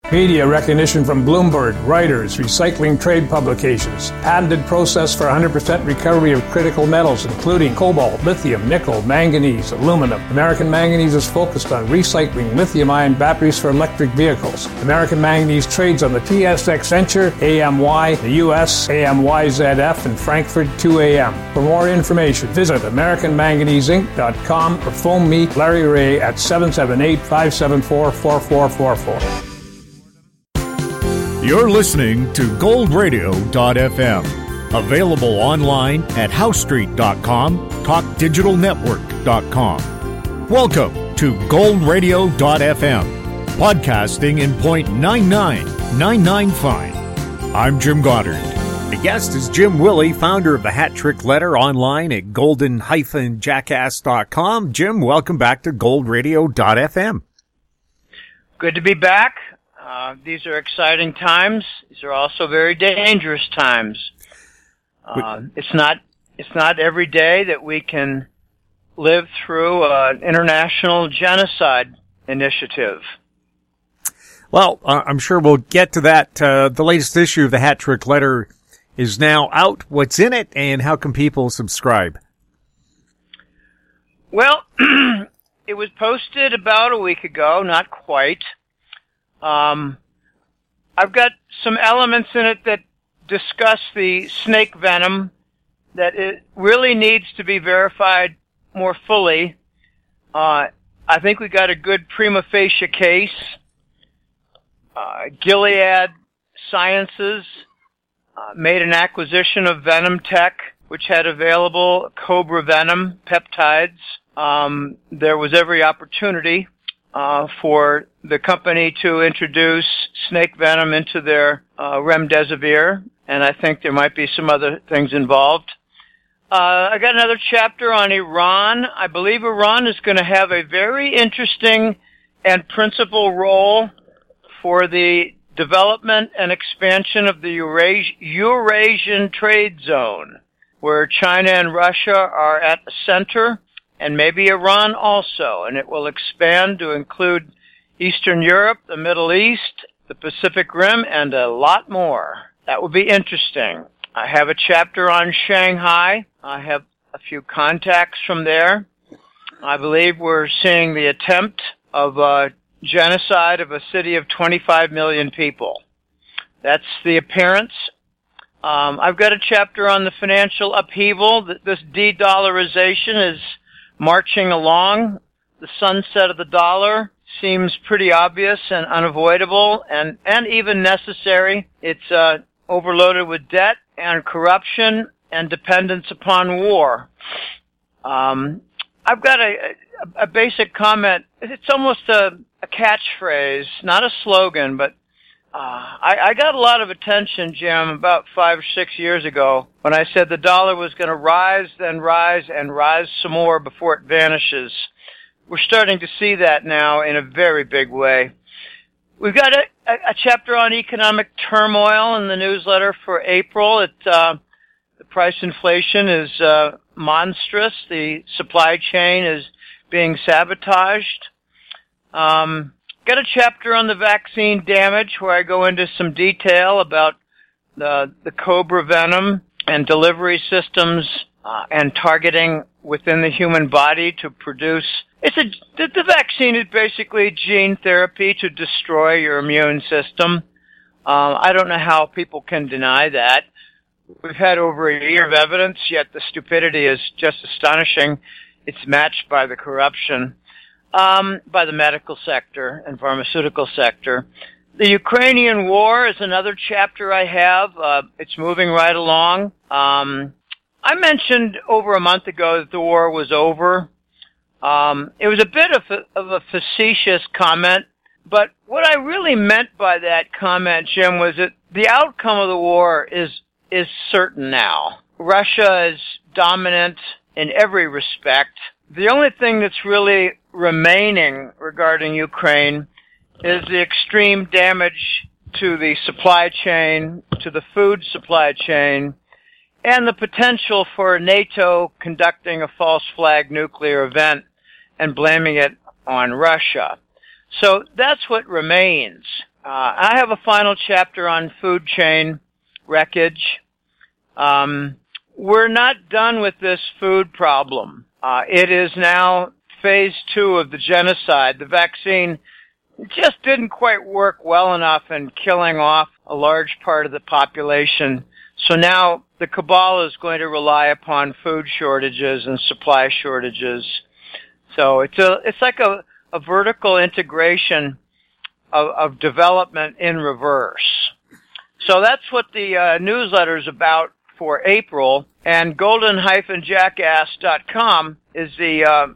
Media recognition from Bloomberg, Reuters, recycling trade publications. Patented process for 100% recovery of critical metals, including cobalt, lithium, nickel, manganese, aluminum. American Manganese is focused on recycling lithium-ion batteries for electric vehicles. American Manganese trades on the TSX Venture, AMY, the US, AMYZF, and Frankfurt 2AM. For more information, visit AmericanManganeseInc.com or phone me, Larry Ray, at 778-574-4444. You're listening to goldradio.fm. Available online at housestreet.com, talkdigitalnetwork.com. Welcome to goldradio.fm, podcasting in 0.99995. I'm Jim Goddard. The guest is Jim Willie, founder of the Hat Trick Letter, online at golden-jackass.com. Jim, welcome back to goldradio.fm. Good to be back. These are exciting times. These are also very dangerous times. It's not every day that we can live through an international genocide initiative. Well, I'm sure we'll get to that. The latest issue of the Hat Trick Letter is now out. What's in it, and how can people subscribe? Well, it was posted about a week ago, not quite. I've got some elements in it that discuss the snake venom that it really needs to be verified more fully. I think we got a good prima facie case. Gilead Sciences made an acquisition of Venom Tech, which had available Cobra Venom peptides. There was every opportunity for the company to introduce snake venom into their remdesivir, and I think there might be some other things involved. I got another chapter on Iran. I believe Iran is going to have a very interesting and principal role for the development and expansion of the Eurasian trade zone, where China and Russia are at the center, and maybe Iran also, and it will expand to include Eastern Europe, the Middle East, the Pacific Rim, and a lot more. That will be interesting. I have a chapter on Shanghai. I have a few contacts from there. I believe we're seeing the attempt of a genocide of a city of 25 million people. That's the appearance. I've got a chapter on the financial upheaval. This de-dollarization is marching along. The sunset of the dollar seems pretty obvious and unavoidable and even necessary. It's overloaded with debt and corruption and dependence upon war. I've got a basic comment. It's almost a catchphrase, not a slogan, but I got a lot of attention, Jim, about 5 or 6 years ago when I said the dollar was going to rise, then rise, and rise some more before it vanishes. We're starting to see that now in a very big way. We've got a chapter on economic turmoil in the newsletter for April. The price inflation is monstrous. The supply chain is being sabotaged. Got a chapter on the vaccine damage where I go into some detail about the Cobra venom and delivery systems and targeting within the human body to produce. The vaccine is basically gene therapy to destroy your immune system. I don't know how people can deny that. We've had over a year of evidence, yet the stupidity is just astonishing. It's matched by the corruption. By the medical sector and pharmaceutical sector. The Ukrainian war is another chapter I have. It's moving right along. I mentioned over a month ago that the war was over. It was a bit of a facetious comment, but what I really meant by that comment, Jim, was that the outcome of the war is certain now. Russia is dominant in every respect. The only thing that's really remaining regarding Ukraine is the extreme damage to the supply chain, to the food supply chain, and the potential for NATO conducting a false flag nuclear event and blaming it on Russia. So that's what remains. I have a final chapter on food chain wreckage. We're not done with this food problem. It is now phase 2 of the genocide. The vaccine just didn't quite work well enough in killing off a large part of the population. So now the cabal is going to rely upon food shortages and supply shortages. So it's like a vertical integration of development in reverse. So that's what the newsletter is about for April, and golden-jackass.com is the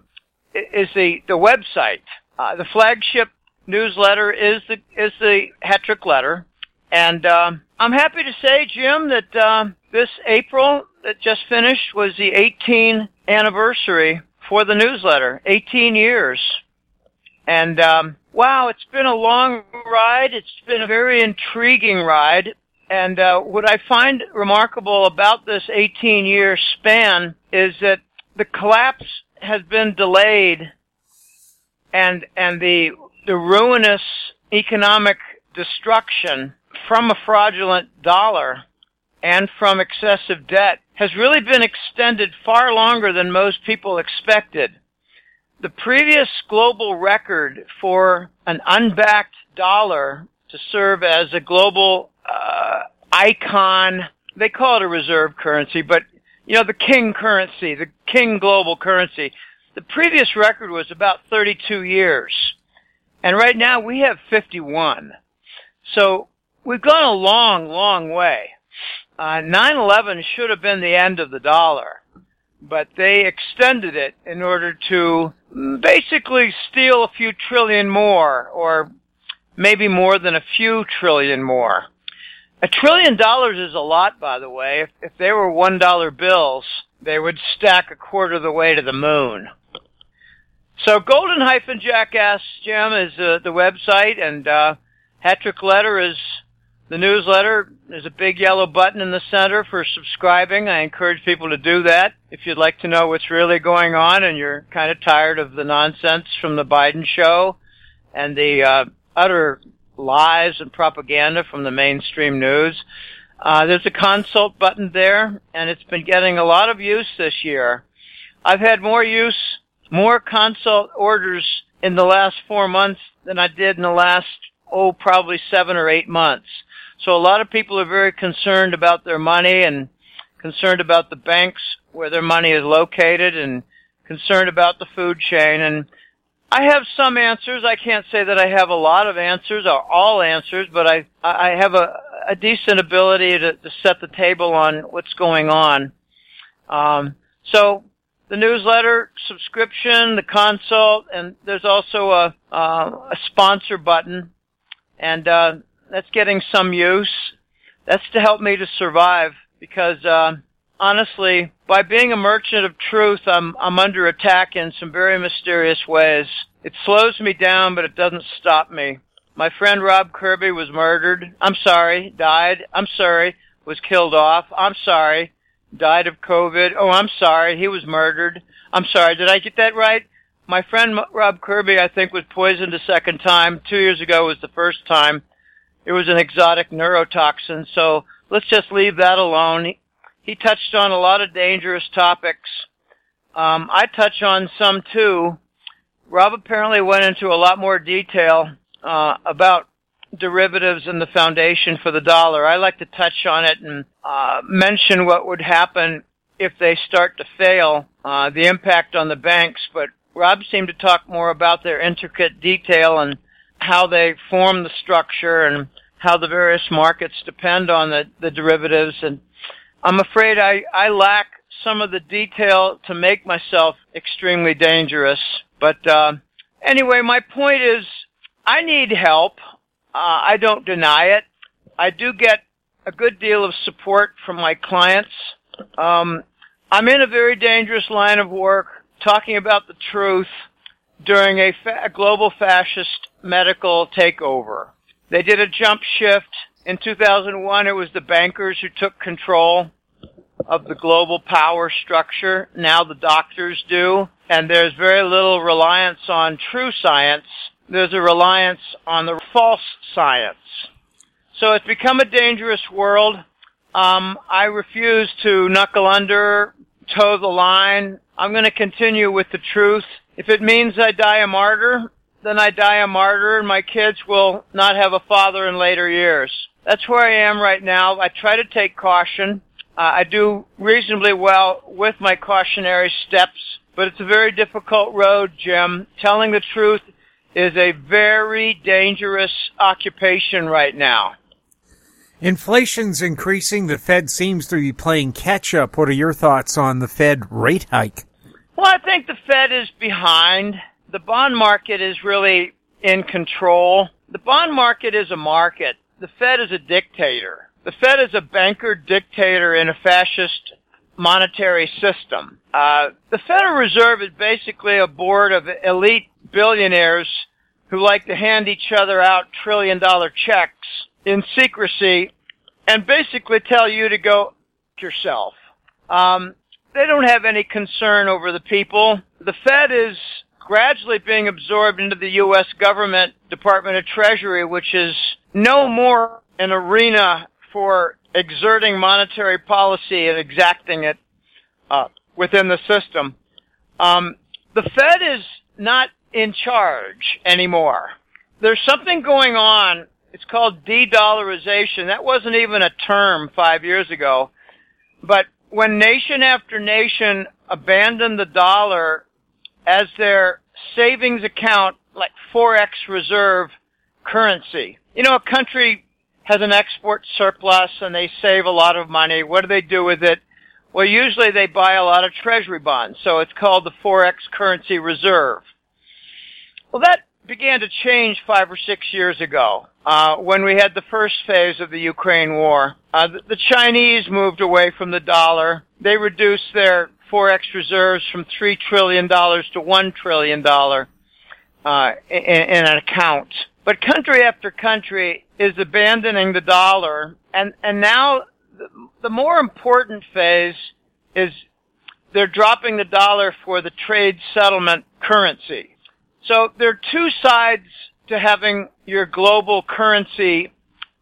website. The flagship newsletter is the hat trick letter, and I'm happy to say, Jim, that this April that just finished was the 18th anniversary for the newsletter. 18 years, and wow, it's been a long ride. It's been a very intriguing ride. And what I find remarkable about this 18-year span is that the collapse has been delayed, and the ruinous economic destruction from a fraudulent dollar and from excessive debt has really been extended far longer than most people expected. The previous global record for an unbacked dollar to serve as a global icon, they call it a reserve currency, but the king currency, the king global currency, the previous record was about 32 years. And right now we have 51. So we've gone a long, long way. 9/11 should have been the end of the dollar, but they extended it in order to basically steal a few trillion more, or maybe more than a few trillion more. $1 trillion is a lot, by the way. If they were $1 bills, they would stack a quarter of the way to the moon. So Golden-Jackass, Jim, is the website, and Hat Trick Letter is the newsletter. There's a big yellow button in the center for subscribing. I encourage people to do that if you'd like to know what's really going on and you're kind of tired of the nonsense from the Biden show and the utter lies and propaganda from the mainstream news. There's a consult button there, and it's been getting a lot of use this year. I've had more consult orders in the last 4 months than I did in the last, probably 7 or 8 months. So a lot of people are very concerned about their money and concerned about the banks where their money is located and concerned about the food chain. And I have some answers. I can't say that I have a lot of answers or all answers, but I have a decent ability to set the table on what's going on. So the newsletter subscription, the consult, and there's also a sponsor button, and that's getting some use. That's to help me to survive because honestly, by being a merchant of truth, I'm under attack in some very mysterious ways. It slows me down, but it doesn't stop me. My friend Rob Kirby was murdered. Died. Was killed off. Died of COVID. I'm sorry, he was murdered. I'm sorry, did I get that right? My friend Rob Kirby, I think, was poisoned a second time. 2 years ago was the first time. It was an exotic neurotoxin, so let's just leave that alone. He touched on a lot of dangerous topics. I touch on some too. Rob apparently went into a lot more detail about derivatives and the foundation for the dollar. I like to touch on it and mention what would happen if they start to fail, the impact on the banks, but Rob seemed to talk more about their intricate detail and how they form the structure and how the various markets depend on the derivatives. And I'm afraid I lack some of the detail to make myself extremely dangerous. But anyway, my point is I need help. I don't deny it. I do get a good deal of support from my clients. I'm in a very dangerous line of work talking about the truth during a global fascist medical takeover. They did a jump shift. In 2001, it was the bankers who took control of the global power structure. Now the doctors do. And there's very little reliance on true science. there's a reliance on the false science. So it's become a dangerous world. I refuse to knuckle under, toe the line. I'm going to continue with the truth. If it means I die a martyr, then I die a martyr, and my kids will not have a father in later years. That's where I am right now. I try to take caution. I do reasonably well with my cautionary steps, but it's a very difficult road, Jim. Telling the truth is a very dangerous occupation right now. Inflation's increasing. The Fed seems to be playing catch-up. What are your thoughts on the Fed rate hike? Well, I think the Fed is behind. The bond market is really in control. The bond market is a market. The Fed is a dictator. The Fed is a banker dictator in a fascist monetary system. The Federal Reserve is basically a board of elite billionaires who like to hand each other out trillion-dollar checks in secrecy and basically tell you to go yourself. They don't have any concern over the people. The Fed is gradually being absorbed into the U.S. government, Department of Treasury, which is no more an arena for exerting monetary policy and exacting it within the system. The Fed is not in charge anymore. There's something going on. It's called de-dollarization. That wasn't even a term 5 years ago. But when nation after nation abandoned the dollar as their savings account, like Forex reserve currency. You know, a country has an export surplus and they save a lot of money. What do they do with it? Well, usually they buy a lot of treasury bonds. So it's called the Forex currency reserve. Well, that began to change 5 or 6 years ago when we had the first phase of the Ukraine war. The Chinese moved away from the dollar. They reduced their Forex reserves from $3 trillion to $1 trillion in an account. But country after country is abandoning the dollar, and now the more important phase is they're dropping the dollar for the trade settlement currency. So there are two sides to having your global currency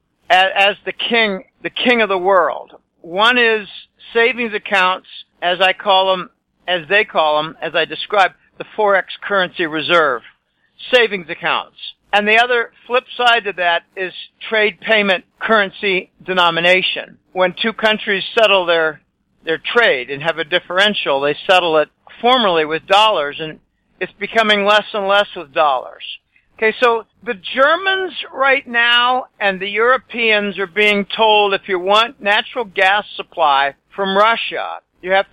as the king of the world. One is savings accounts, as they call them, as I described, the Forex currency reserve, savings accounts. And the other flip side to that is trade payment currency denomination. When two countries settle their trade and have a differential, they settle it formerly with dollars, and it's becoming less and less with dollars. Okay, so the Germans right now and the Europeans are being told if you want natural gas supply from Russia, you have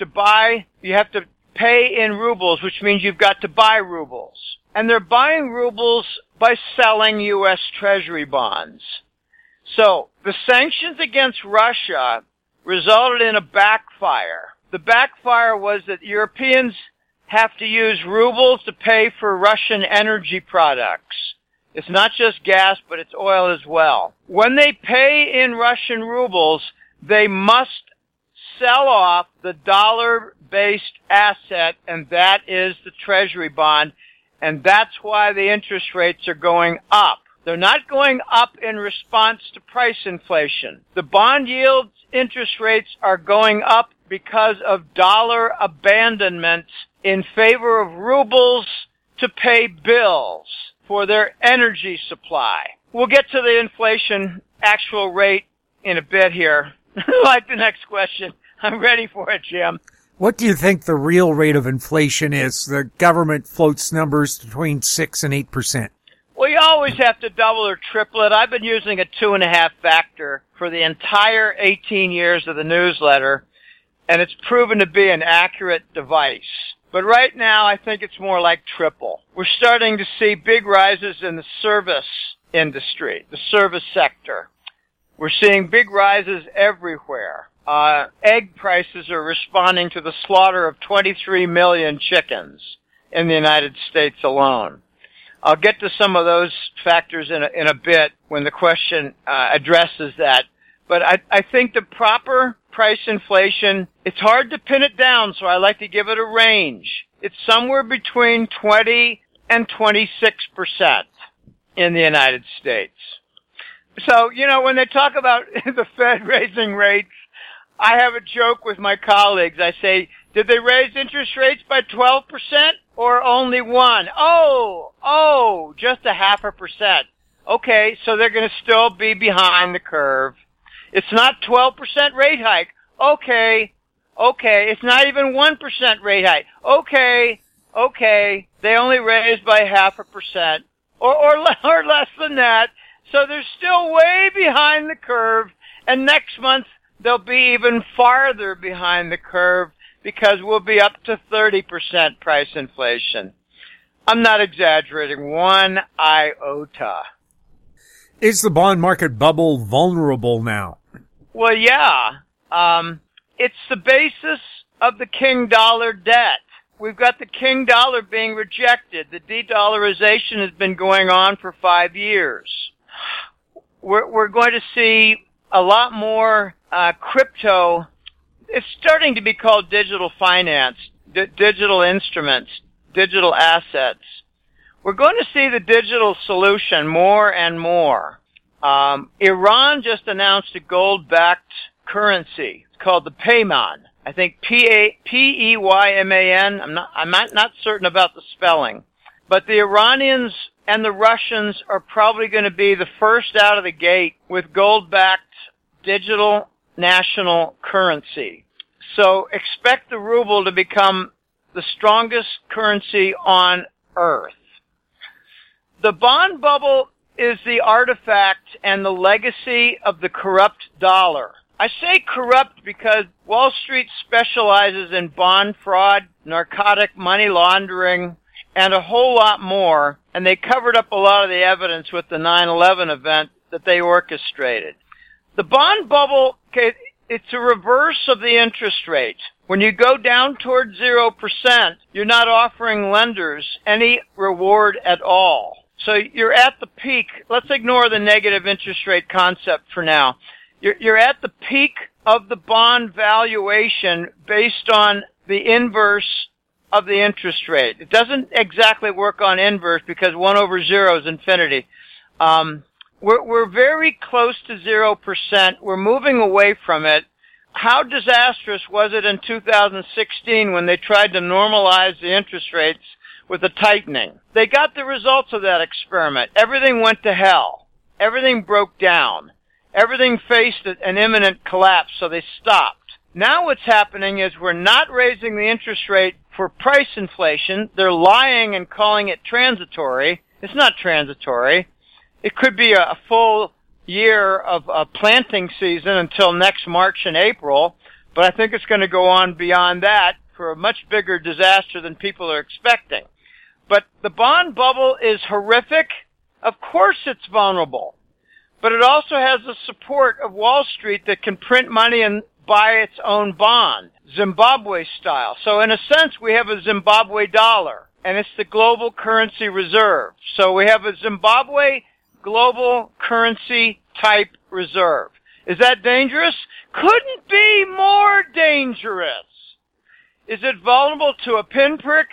to pay in rubles, which means you've got to buy rubles. And they're buying rubles by selling U.S. Treasury bonds. So the sanctions against Russia resulted in a backfire. The backfire was that Europeans have to use rubles to pay for Russian energy products. It's not just gas, but it's oil as well. When they pay in Russian rubles, they must sell off the dollar-based asset, and that is the Treasury bond. And that's why the interest rates are going up. They're not going up in response to price inflation. The bond yields interest rates are going up because of dollar abandonment in favor of rubles to pay bills for their energy supply. We'll get to the inflation actual rate in a bit here. Like the next question. I'm ready for it, Jim. What do you think the real rate of inflation is? The government floats numbers between 6 and 8%. Well, you always have to double or triple it. I've been using a 2.5 factor for the entire 18 years of the newsletter, and it's proven to be an accurate device. But right now, I think it's more like triple. We're starting to see big rises in the service industry, the service sector. We're seeing big rises everywhere. Egg prices are responding to the slaughter of 23 million chickens in the United States alone. I'll get to some of those factors in a bit when the question addresses that. But I think the proper price inflation, it's hard to pin it down, so I like to give it a range. It's somewhere between 20 and 26%. in the United States. So, when they talk about the Fed raising rates, I have a joke with my colleagues. I say, did they raise interest rates by 12% or only 1%? Oh, just 0.5%. Okay, so they're going to still be behind the curve. It's not 12% rate hike. Okay, it's not even 1% rate hike. Okay, they only raised by 0.5% or less than that. So they're still way behind the curve, and next month they'll be even farther behind the curve because we'll be up to 30% price inflation. I'm not exaggerating one iota. Is the bond market bubble vulnerable now? Well, yeah. It's the basis of the king dollar debt. We've got the king dollar being rejected. The de-dollarization has been going on for 5 years. We're going to see a lot more crypto. It's starting to be called digital finance, digital instruments, digital assets. We're going to see the digital solution more and more. Iran just announced a gold-backed currency. It's called the Payman. I think P-E-Y-M-A-N. I'm not certain about the spelling. But the Iranians and the Russians are probably going to be the first out of the gate with gold-backed digital national currency. So expect the ruble to become the strongest currency on earth. The bond bubble is the artifact and the legacy of the corrupt dollar. I say corrupt because Wall Street specializes in bond fraud, narcotic money laundering, and a whole lot more, and they covered up a lot of the evidence with the 9/11 event that they orchestrated. The bond bubble, it's a reverse of the interest rate. When you go down towards 0%, you're not offering lenders any reward at all. So you're at the peak. Let's ignore the negative interest rate concept for now. You're at the peak of the bond valuation based on the inverse of the interest rate. It doesn't exactly work on inverse because 1/0 is infinity. We're very close to 0%. We're moving away from it. How disastrous was it in 2016 when they tried to normalize the interest rates with a tightening? They got the results of that experiment. Everything went to hell. Everything broke down. Everything faced an imminent collapse, so they stopped. Now what's happening is we're not raising the interest rate for price inflation. They're lying and calling it transitory. It's not transitory. It could be a full year of planting season until next March and April, but I think it's going to go on beyond that for a much bigger disaster than people are expecting. But the bond bubble is horrific. Of course it's vulnerable. But it also has the support of Wall Street that can print money and buy its own bond, Zimbabwe style. So in a sense, we have a Zimbabwe dollar, and it's the global currency reserve. So we have a Zimbabwe global currency type reserve. Is that dangerous? Couldn't be more dangerous. Is it vulnerable to a pinprick?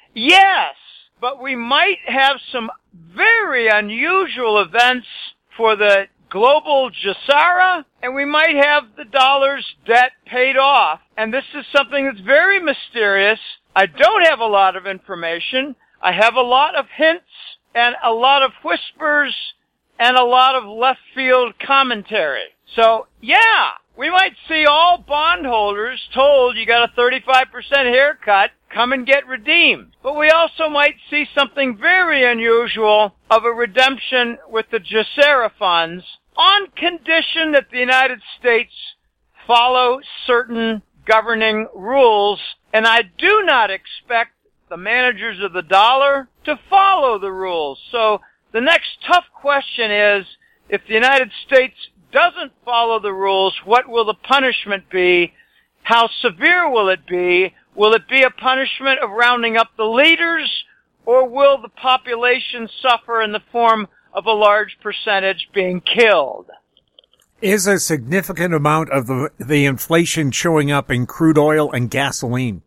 Yes, but we might have some very unusual events for the global Jassara, and we might have the dollar's debt paid off. And this is something that's very mysterious. I don't have a lot of information. I have a lot of hints and a lot of whispers and a lot of left field commentary. So, yeah, we might see all bondholders told you got a 35% haircut, come and get redeemed. But we also might see something very unusual of a redemption with the Jassara funds on condition that the United States follow certain governing rules. And I do not expect the managers of the dollar to follow the rules. So the next tough question is, if the United States doesn't follow the rules, what will the punishment be? How severe will it be? Will it be a punishment of rounding up the leaders, or will the population suffer in the form of a large percentage being killed? Is a significant amount of the inflation showing up in crude oil and gasoline?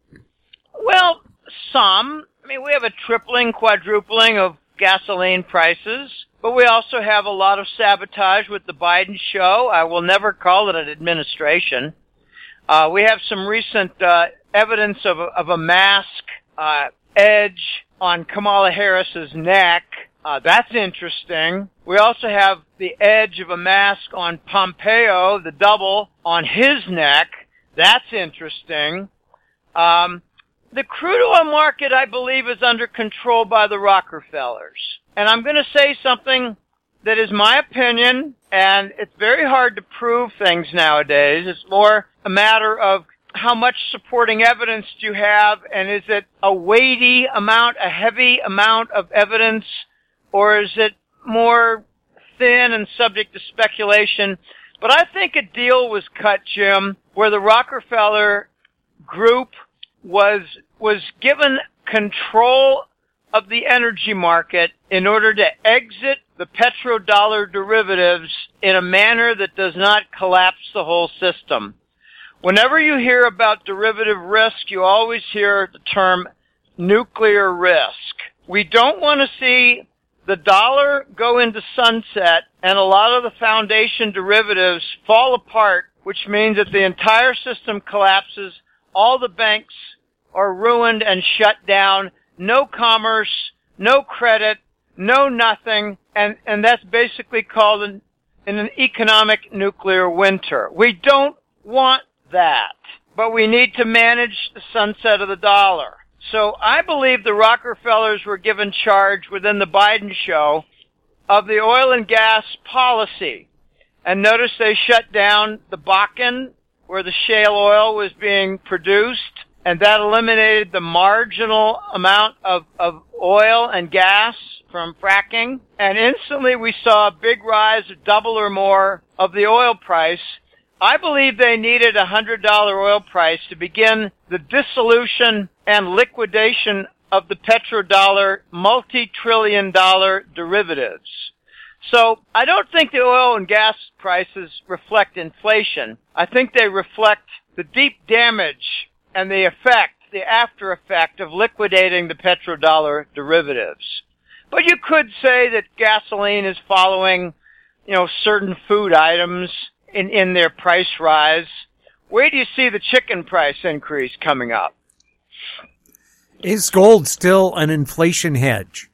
Well, some. I mean, we have a tripling, quadrupling of gasoline prices. But we also have a lot of sabotage with the Biden show. I will never call it an administration. We have some recent evidence of a mask edge on Kamala Harris's neck. That's interesting. We also have the edge of a mask on Pompeo, the double, on his neck. That's interesting. The crude oil market, I believe, is under control by the Rockefellers. And I'm going to say something that is my opinion, and it's very hard to prove things nowadays. It's more a matter of how much supporting evidence do you have, and is it a weighty amount, a heavy amount of evidence, or is it more thin and subject to speculation? But I think a deal was cut, Jim, where the Rockefeller group was given control of the energy market in order to exit the petrodollar derivatives in a manner that does not collapse the whole system. Whenever you hear about derivative risk, you always hear the term nuclear risk. We don't want to see the dollar go into sunset and a lot of the foundation derivatives fall apart, which means that the entire system collapses, all the banks are ruined and shut down, no commerce, no credit, no nothing, and that's basically called an economic nuclear winter. We don't want that, but we need to manage the sunset of the dollar. So I believe the Rockefellers were given charge within the Biden show of the oil and gas policy. And notice they shut down the Bakken, where the shale oil was being produced, and that eliminated the marginal amount of oil and gas from fracking. And instantly we saw a big rise of double or more of the oil price. I believe they needed a $100 oil price to begin the dissolution and liquidation of the petrodollar multi-trillion-dollar derivatives. So I don't think the oil and gas prices reflect inflation. I think they reflect the deep damage and the after effect of liquidating the petrodollar derivatives. But you could say that gasoline is following, certain food items in their price rise. Where do you see the chicken price increase coming up? Is gold still an inflation hedge?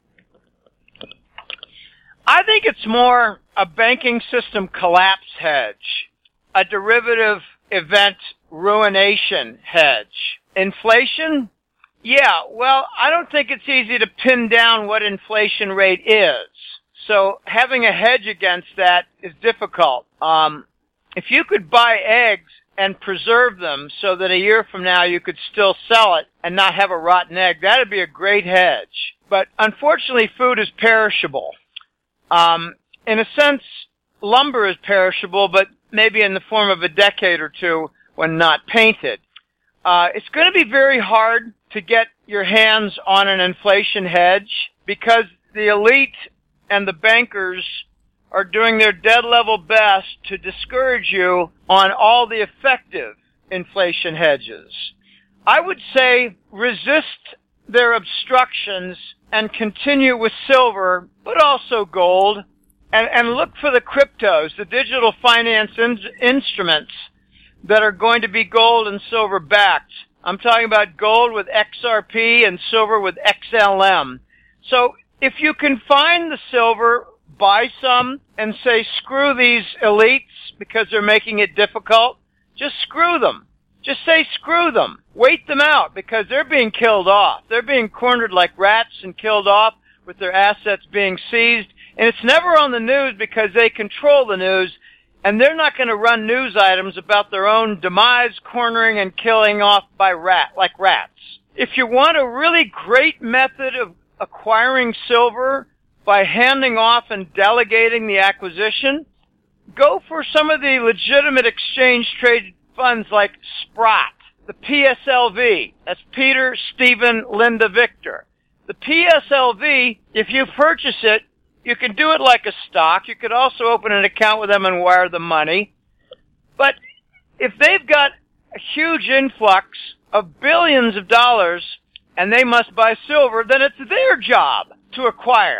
I think it's more a banking system collapse hedge, a derivative event ruination hedge. Inflation? Yeah, well, I don't think it's easy to pin down what inflation rate is. So having a hedge against that is difficult. If you could buy eggs and preserve them so that a year from now you could still sell it and not have a rotten egg, that would be a great hedge. But unfortunately, food is perishable. In a sense, lumber is perishable, but maybe in the form of a decade or two when not painted. It's going to be very hard to get your hands on an inflation hedge because the elite and the bankers are doing their dead level best to discourage you on all the effective inflation hedges. I would say resist their obstructions and continue with silver, but also gold, and look for the cryptos, the digital finance instruments that are going to be gold and silver backed. I'm talking about gold with XRP and silver with XLM. So if you can find the silver, buy some and say, screw these elites because they're making it difficult. Just screw them. Just say screw them. Wait them out because they're being killed off. They're being cornered like rats and killed off with their assets being seized. And it's never on the news because they control the news, and they're not going to run news items about their own demise, cornering, and killing off by like rats. If you want a really great method of acquiring silver by handing off and delegating the acquisition, go for some of the legitimate exchange-traded funds like Sprott, the PSLV. That's Peter, Stephen, Linda, Victor. The PSLV, if you purchase it, you can do it like a stock. You could also open an account with them and wire the money. But if they've got a huge influx of billions of dollars and they must buy silver, then it's their job to acquire.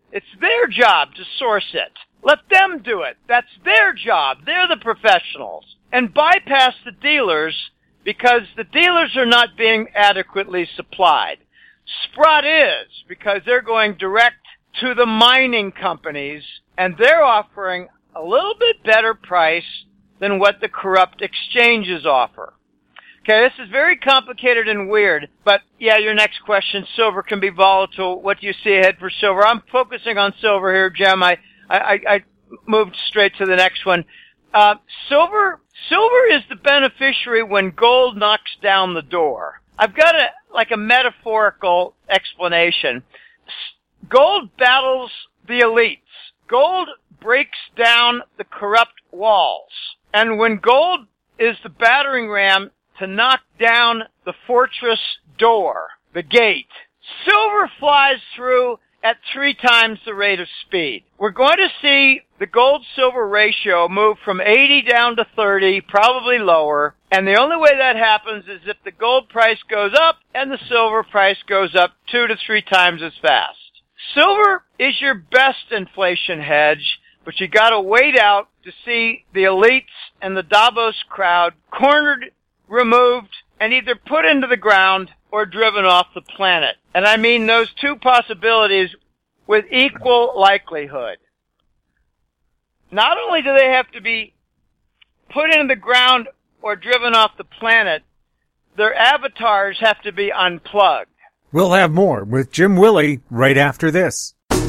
It's their job to source it. Let them do it. That's their job. They're the professionals. And bypass the dealers because the dealers are not being adequately supplied. Sprott is, because they're going direct to the mining companies, and they're offering a little bit better price than what the corrupt exchanges offer. Okay, this is very complicated and weird, but yeah, your next question, silver can be volatile. What do you see ahead for silver? I'm focusing on silver here, Jim. I moved straight to the next one. Silver is the beneficiary when gold knocks down the door. I've got a metaphorical explanation. Gold battles the elites. Gold breaks down the corrupt walls. And when gold is the battering ram to knock down the fortress door, the gate, silver flies through at 3 times the rate of speed. We're going to see the gold-silver ratio move from 80 down to 30, probably lower, and the only way that happens is if the gold price goes up and the silver price goes up 2 to 3 times as fast. Silver is your best inflation hedge, but you gotta wait out to see the elites and the Davos crowd cornered, removed, and either put into the ground or driven off the planet. And I mean those 2 possibilities with equal likelihood. Not only do they have to be put into the ground or driven off the planet, their avatars have to be unplugged. We'll have more with Jim Willie right after this.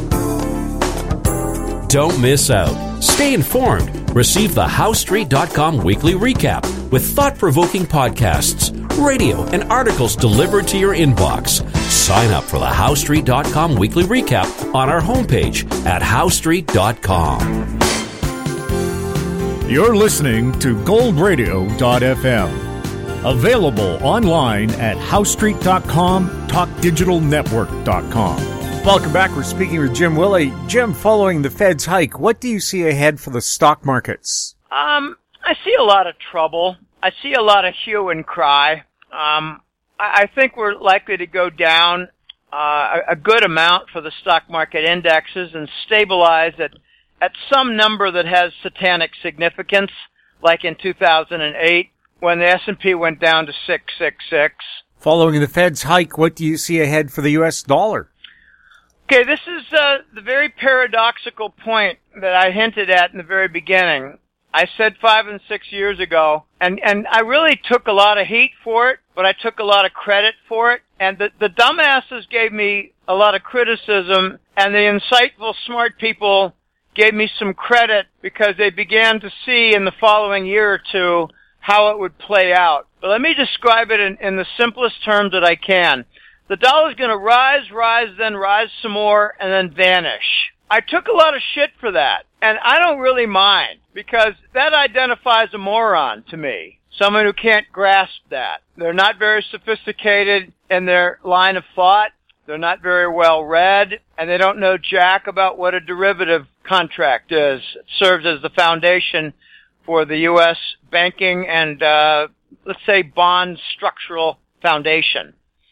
Don't miss out. Stay informed. Receive the HowStreet.com weekly recap with thought-provoking podcasts, radio, and articles delivered to your inbox. Sign up for the HowStreet.com weekly recap on our homepage at HowStreet.com. You're listening to goldradio.fm. Available online at HowStreet.com, TalkDigitalNetwork.com. Welcome back. We're speaking with Jim Willie. Jim, following the Fed's hike, what do you see ahead for the stock markets? I see a lot of trouble. I see a lot of hue and cry. I think we're likely to go down a good amount for the stock market indexes and stabilize at some number that has satanic significance, like in 2008 when the S&P went down to 666. Following the Fed's hike, what do you see ahead for the U.S. dollar? Okay, this is the very paradoxical point that I hinted at in the very beginning. I said 5 and 6 years ago, and I really took a lot of heat for it, but I took a lot of credit for it. And the dumbasses gave me a lot of criticism, and the insightful, smart people gave me some credit because they began to see in the following year or two how it would play out. But let me describe it in the simplest terms that I can. The dollar's going to rise, then rise some more, and then vanish. I took a lot of shit for that, and I don't really mind, because that identifies a moron to me, someone who can't grasp that. They're not very sophisticated in their line of thought, they're not very well read, and they don't know jack about what a derivative contract is. It serves as the foundation for the U.S. banking and, let's say, bond structural foundation.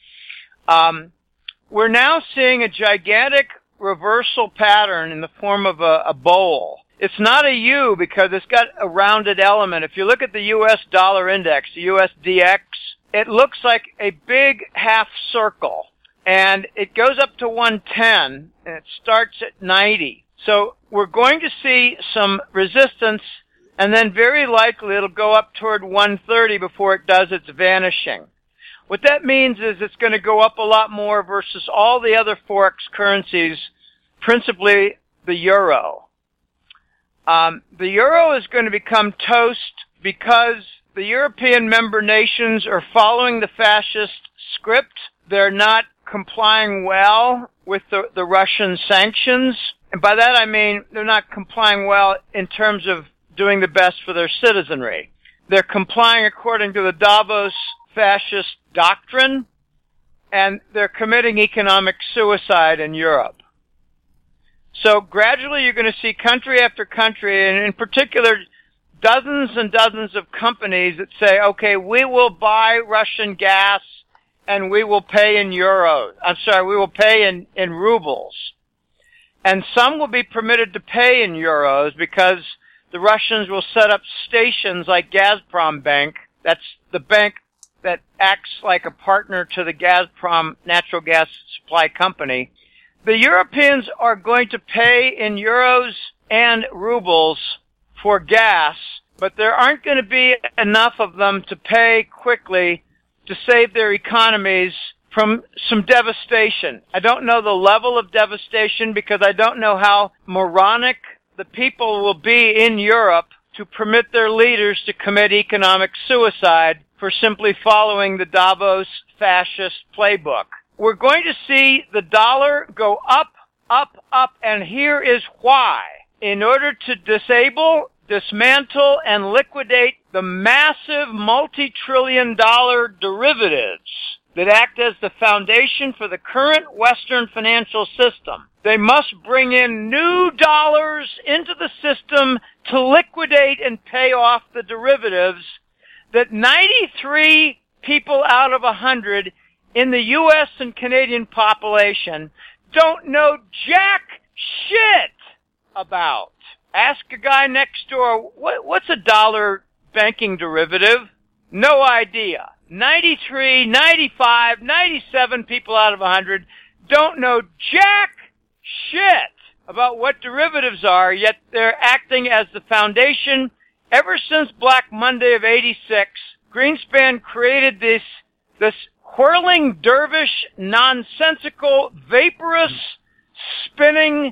We're now seeing a gigantic reversal pattern in the form of a bowl. It's not a U because it's got a rounded element. If you look at the U.S. dollar index, the USDX, it looks like a big half circle. And it goes up to 110, and it starts at 90. So we're going to see some resistance, and then very likely it'll go up toward 130 before it does its vanishing. What that means is it's going to go up a lot more versus all the other Forex currencies, principally the euro. The euro is going to become toast because the European member nations are following the fascist script. They're not complying well with the Russian sanctions. And by that I mean they're not complying well in terms of doing the best for their citizenry. They're complying according to the Davos fascist doctrine, and they're committing economic suicide in Europe. So gradually you're going to see country after country, and in particular dozens and dozens of companies that say, okay, we will buy Russian gas and we will pay in euros. We will pay in rubles. And some will be permitted to pay in euros because the Russians will set up stations like Gazprom Bank. That's the bank that acts like a partner to the Gazprom natural gas supply company. The Europeans are going to pay in euros and rubles for gas, but there aren't going to be enough of them to pay quickly to save their economies from some devastation. I don't know the level of devastation because I don't know how moronic the people will be in Europe to permit their leaders to commit economic suicide for simply following the Davos fascist playbook. We're going to see the dollar go up, up, up, and here is why. In order to disable, dismantle, and liquidate the massive multi-trillion-dollar derivatives that act as the foundation for the current Western financial system, they must bring in new dollars into the system to liquidate and pay off the derivatives that 93 people out of 100 in the U.S. and Canadian population don't know jack shit about. Ask a guy next door, what's a dollar banking derivative? No idea. 93, 95, 97 people out of 100 don't know jack shit about what derivatives are, yet they're acting as the foundation. Ever since Black Monday of 86, Greenspan created this whirling dervish, nonsensical, vaporous, spinning,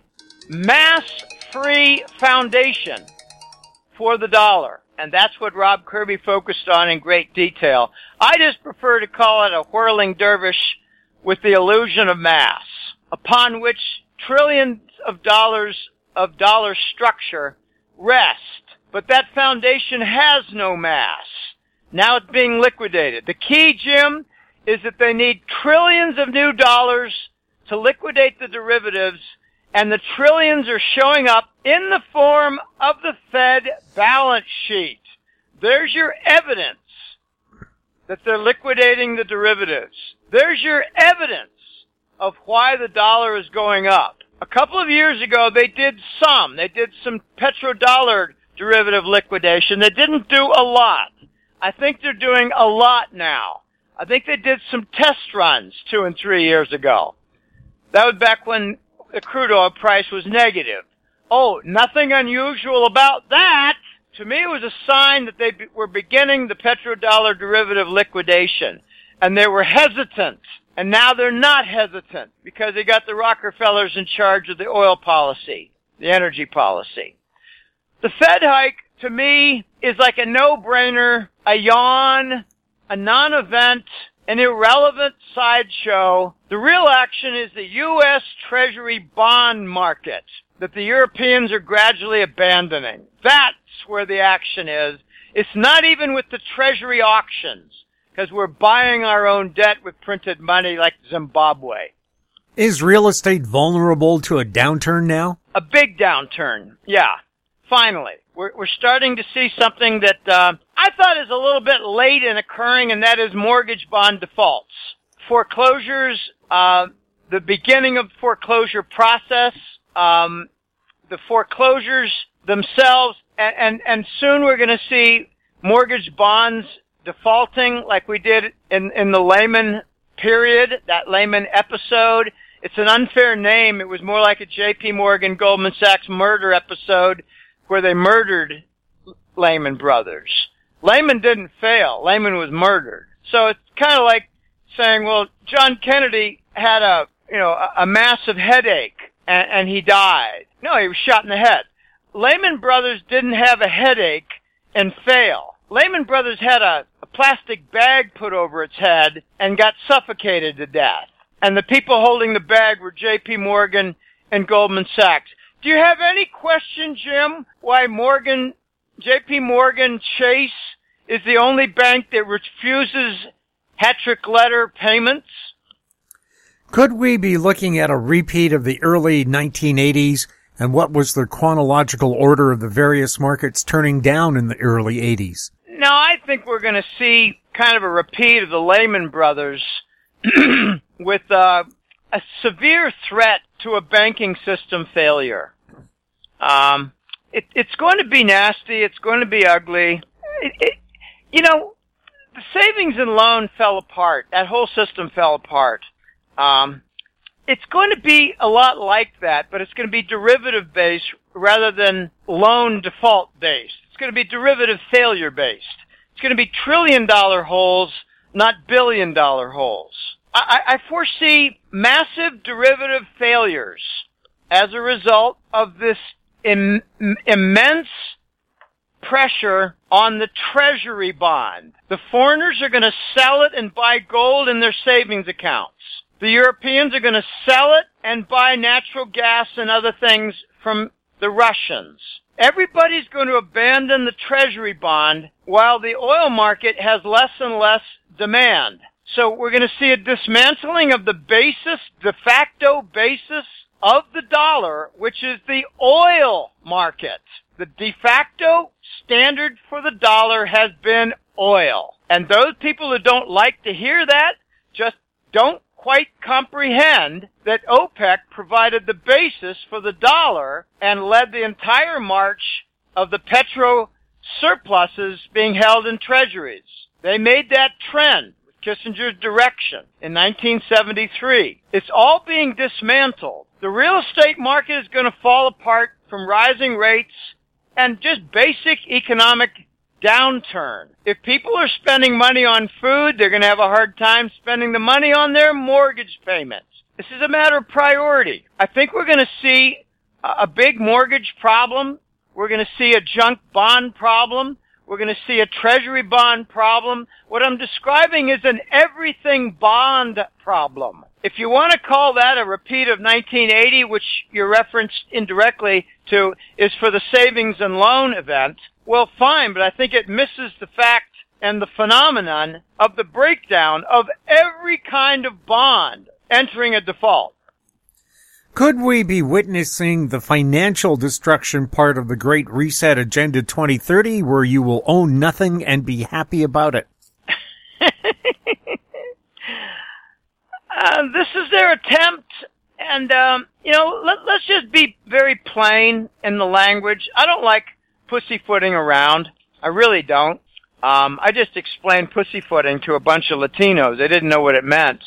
mass-free foundation for the dollar. And that's what Rob Kirby focused on in great detail. I just prefer to call it a whirling dervish with the illusion of mass, upon which trillions of dollar structure rest. But that foundation has no mass. Now it's being liquidated. The key, Jim, is that they need trillions of new dollars to liquidate the derivatives, and the trillions are showing up in the form of the Fed balance sheet. There's your evidence that they're liquidating the derivatives. There's your evidence of why the dollar is going up. A couple of years ago, they did some petrodollar derivative liquidation. They didn't do a lot. I think they're doing a lot now. I think they did some test runs 2 and 3 years ago. That was back when the crude oil price was negative. Oh, nothing unusual about that. To me, it was a sign that they were beginning the petrodollar derivative liquidation. And they were hesitant. And now they're not hesitant because they got the Rockefellers in charge of the oil policy, the energy policy. The Fed hike, to me, is like a no-brainer, a yawn, a non-event, an irrelevant sideshow. The real action is the U.S. Treasury bond market that the Europeans are gradually abandoning. That's where the action is. It's not even with the Treasury auctions, because we're buying our own debt with printed money like Zimbabwe. Is real estate vulnerable to a downturn now? A big downturn, yeah. Finally. We're starting to see something that I thought is a little bit late in occurring, and that is mortgage bond defaults. Foreclosures, the beginning of foreclosure process, the foreclosures themselves, and soon we're going to see mortgage bonds defaulting like we did in the Lehman period, that Lehman episode. It's an unfair name. It was more like a J.P. Morgan, Goldman Sachs murder episode where they murdered Lehman Brothers. Lehman didn't fail. Lehman was murdered. So it's kind of like saying, well, John Kennedy had a massive headache and he died. No, he was shot in the head. Lehman Brothers didn't have a headache and fail. Lehman Brothers had a plastic bag put over its head and got suffocated to death. And the people holding the bag were J.P. Morgan and Goldman Sachs. Do you have any question, Jim, why J.P. Morgan Chase is the only bank that refuses hat-trick letter payments? Could we be looking at a repeat of the early 1980s, and what was the chronological order of the various markets turning down in the early 80s? No, I think we're going to see kind of a repeat of the Lehman Brothers with a severe threat to a banking system failure. It's going to be nasty. It's going to be ugly. The savings and loan fell apart. That whole system fell apart. It's going to be a lot like that, but it's going to be derivative-based rather than loan default-based. It's going to be derivative failure-based. It's going to be trillion-dollar holes, not billion-dollar holes. I foresee massive derivative failures as a result of this immense pressure on the Treasury bond. The foreigners are going to sell it and buy gold in their savings accounts. The Europeans are going to sell it and buy natural gas and other things from the Russians. Everybody's going to abandon the Treasury bond while the oil market has less and less demand. So we're going to see a dismantling of the basis, de facto basis of the dollar, which is the oil market. The de facto standard for the dollar has been oil. And those people who don't like to hear that just don't quite comprehend that OPEC provided the basis for the dollar and led the entire march of the petro surpluses being held in treasuries. They made that trend with Kissinger's direction in 1973. It's all being dismantled. The real estate market is going to fall apart from rising rates and just basic economic downturn. If people are spending money on food, they're going to have a hard time spending the money on their mortgage payments. This is a matter of priority. I think we're going to see a big mortgage problem. We're going to see a junk bond problem. We're going to see a treasury bond problem. What I'm describing is an everything bond problem. If you want to call that a repeat of 1980, which you referenced indirectly to, is for the savings and loan event, well, fine, but I think it misses the fact and the phenomenon of the breakdown of every kind of bond entering a default. Could we be witnessing the financial destruction part of the Great Reset Agenda 2030, where you will own nothing and be happy about it? This is their attempt, and, let's just be very plain in the language. I don't like pussyfooting around. I really don't. I just explained pussyfooting to a bunch of Latinos. They didn't know what it meant.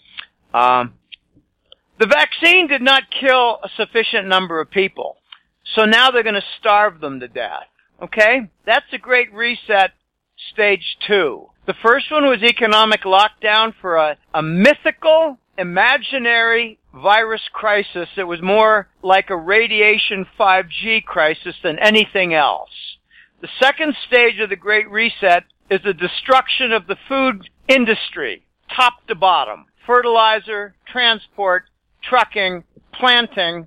The vaccine did not kill a sufficient number of people, so now they're going to starve them to death. Okay? That's the Great Reset Stage 2. The first one was economic lockdown for a mythical, imaginary virus crisis. It was more like a radiation 5G crisis than anything else. The second stage of the Great Reset is the destruction of the food industry, top to bottom. Fertilizer, transport, trucking, planting,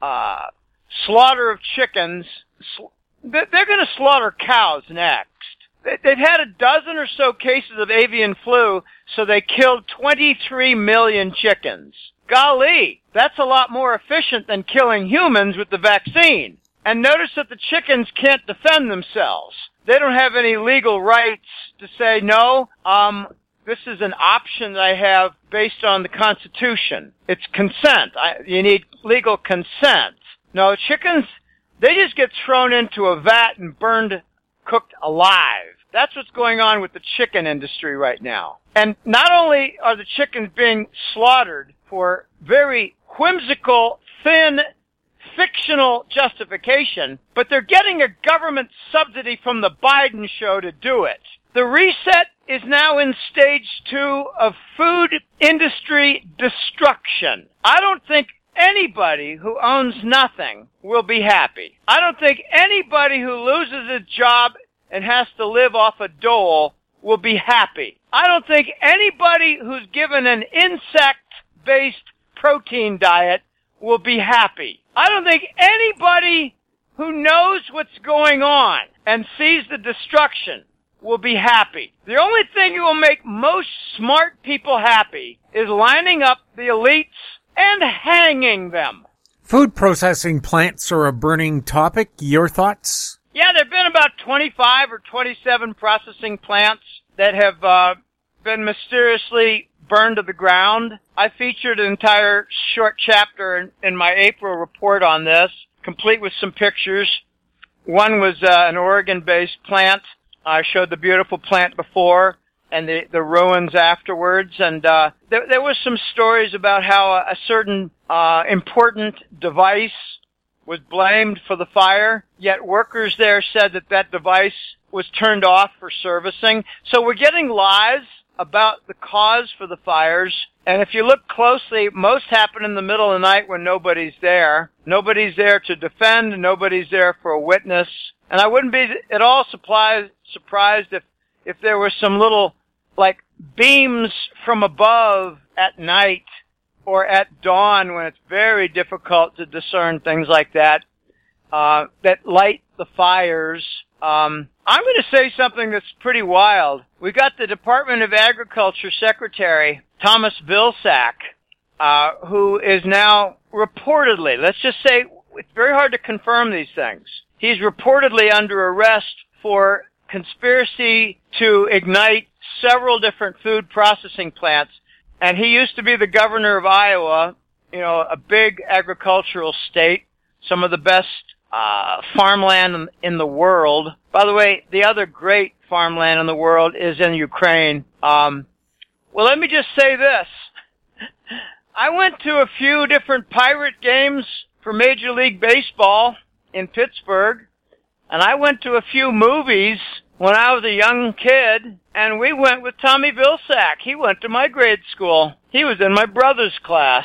slaughter of chickens. They're going to slaughter cows next. They've had a dozen or so cases of avian flu, so they killed 23 million chickens. Golly, that's a lot more efficient than killing humans with the vaccine. And notice that the chickens can't defend themselves. They don't have any legal rights to say, no, this is an option that I have based on the Constitution. It's consent. You need legal consent. No, chickens, they just get thrown into a vat and burned, cooked alive. That's what's going on with the chicken industry right now. And not only are the chickens being slaughtered for very whimsical, thin, fictional justification, but they're getting a government subsidy from the Biden show to do it. The reset is now in stage 2 of food industry destruction. I don't think anybody who owns nothing will be happy. I don't think anybody who loses his job and has to live off a dole will be happy. I don't think anybody who's given an insect-based protein diet will be happy. I don't think anybody who knows what's going on and sees the destruction will be happy. The only thing that will make most smart people happy is lining up the elites and hanging them. Food processing plants are a burning topic. Your thoughts? Yeah, there have been about 25 or 27 processing plants that have been mysteriously burned to the ground. I featured an entire short chapter in my April report on this, complete with some pictures. One was an Oregon-based plant. I showed the beautiful plant before and the ruins afterwards. And there was some stories about how a certain important device was blamed for the fire, yet workers there said that device was turned off for servicing. So we're getting lies about the cause for the fires. And if you look closely, most happen in the middle of the night when nobody's there. Nobody's there to defend. Nobody's there for a witness. And I wouldn't be at all surprised if there were some little, like, beams from above at night or at dawn when it's very difficult to discern things like that, that light the fires. I'm going to say something that's pretty wild. We got the Department of Agriculture Secretary, Thomas Vilsack, who is now reportedly, let's just say, it's very hard to confirm these things. He's reportedly under arrest for conspiracy to ignite several different food processing plants. And he used to be the governor of Iowa, a big agricultural state, some of the best farmland in the world. By the way, the other great farmland in the world is in Ukraine. Well, let me just say this. I went to a few different Pirate games for Major League Baseball in Pittsburgh, and I went to a few movies when I was a young kid, and we went with Tommy Vilsack. He went to my grade school. He was in my brother's class.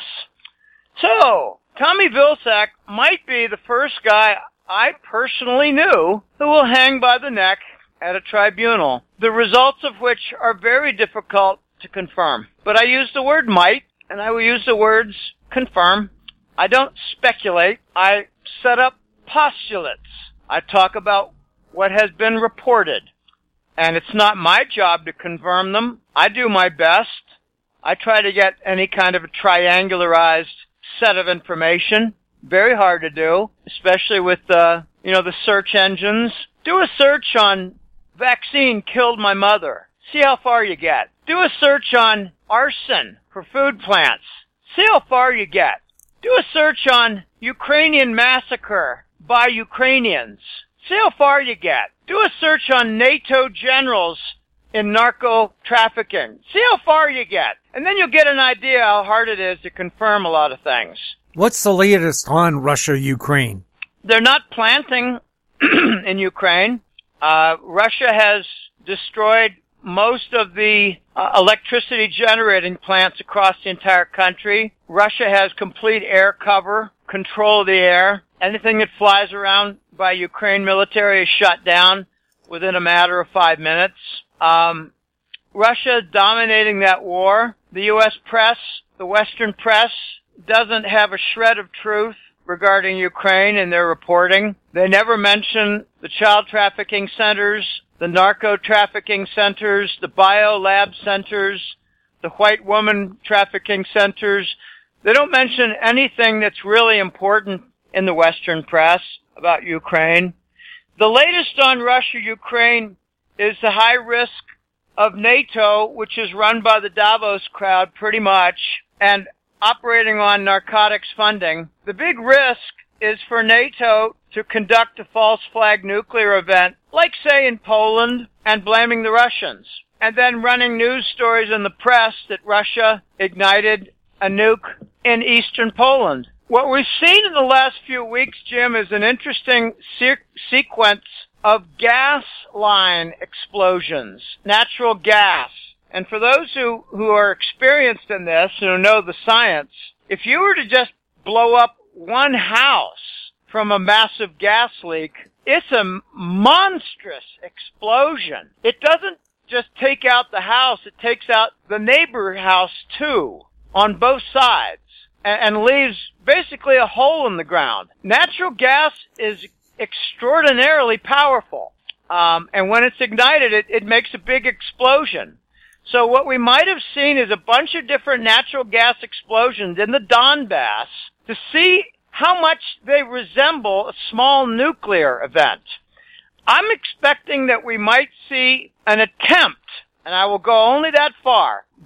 So, Tommy Vilsack might be the first guy I personally knew who will hang by the neck at a tribunal, the results of which are very difficult to confirm. But I use the word might, and I will use the words confirm. I don't speculate. I set up postulates. I talk about what has been reported. And it's not my job to confirm them. I do my best. I try to get any kind of a triangularized set of information. Very hard to do, especially with the search engines. Do a search on vaccine killed my mother. See how far you get. Do a search on arson for food plants. See how far you get. Do a search on Ukrainian massacre by Ukrainians. See how far you get. Do a search on NATO generals in narco trafficking. See how far you get. And then you'll get an idea how hard it is to confirm a lot of things. What's the latest on Russia-Ukraine? They're not planting in Ukraine. Russia has destroyed most of the electricity generating plants across the entire country. Russia has complete air cover, control of the air. Anything that flies around by Ukraine military is shut down within a matter of 5 minutes. Russia dominating that war. The U.S. press, the Western press, doesn't have a shred of truth regarding Ukraine in their reporting. They never mention the child trafficking centers, the narco trafficking centers, the bio-lab centers, the white woman trafficking centers. They don't mention anything that's really important in the Western press about Ukraine. The latest on Russia-Ukraine is the high risk of NATO, which is run by the Davos crowd pretty much, and operating on narcotics funding. The big risk is for NATO to conduct a false flag nuclear event, like say in Poland, and blaming the Russians, and then running news stories in the press that Russia ignited a nuke in eastern Poland. What we've seen in the last few weeks, Jim, is an interesting sequence of gas line explosions, natural gas. And for those who are experienced in this, who know the science, if you were to just blow up one house from a massive gas leak, it's a monstrous explosion. It doesn't just take out the house, it takes out the neighbor house too, on both sides, and leaves basically a hole in the ground. Natural gas is extraordinarily powerful, and when it's ignited, it makes a big explosion. So what we might have seen is a bunch of different natural gas explosions in the Donbass to see how much they resemble a small nuclear event. I'm expecting that we might see an attempt, and I will go only that far,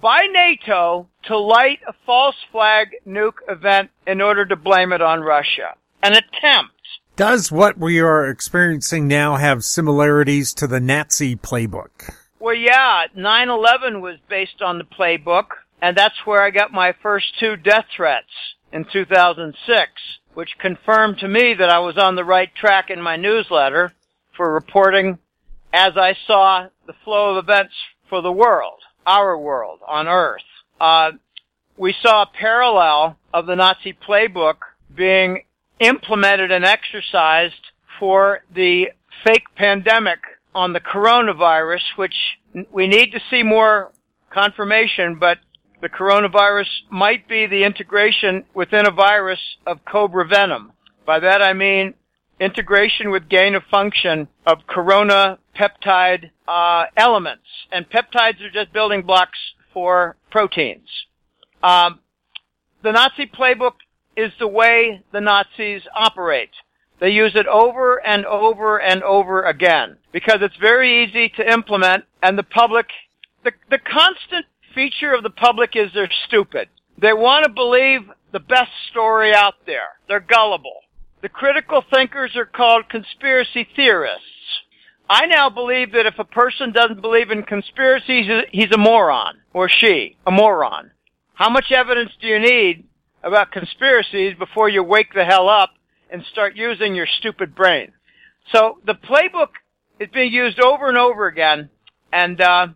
by NATO to light a false flag nuke event in order to blame it on Russia. An attempt. Does what we are experiencing now have similarities to the Nazi playbook? Well, yeah, 9/11 was based on the playbook, and that's where I got my first 2 death threats in 2006, which confirmed to me that I was on the right track in my newsletter for reporting as I saw the flow of events for the world, our world on Earth. We saw a parallel of the Nazi playbook being implemented and exercised for the fake pandemic on the coronavirus, which we need to see more confirmation, but the coronavirus might be the integration within a virus of cobra venom. By that I mean integration with gain of function of corona peptide elements. And peptides are just building blocks for proteins. The Nazi playbook is the way the Nazis operate. They use it over and over and over again because it's very easy to implement, and the public, the constant feature of the public is they're stupid. They want to believe the best story out there. They're gullible. The critical thinkers are called conspiracy theorists. I now believe that if a person doesn't believe in conspiracies, he's a moron, or she, a moron. How much evidence do you need about conspiracies before you wake the hell up and start using your stupid brain? So the playbook is being used over and over again, and I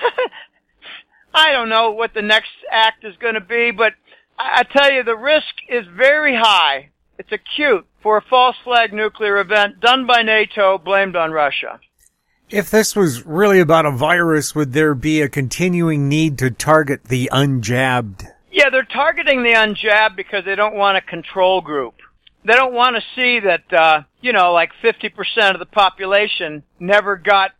don't know what the next act is going to be, but I tell you, the risk is very high. It's acute for a false flag nuclear event done by NATO, blamed on Russia. If this was really about a virus, would there be a continuing need to target the unjabbed? Yeah, they're targeting the unjabbed because they don't want a control group. They don't want to see that, like 50% of the population never got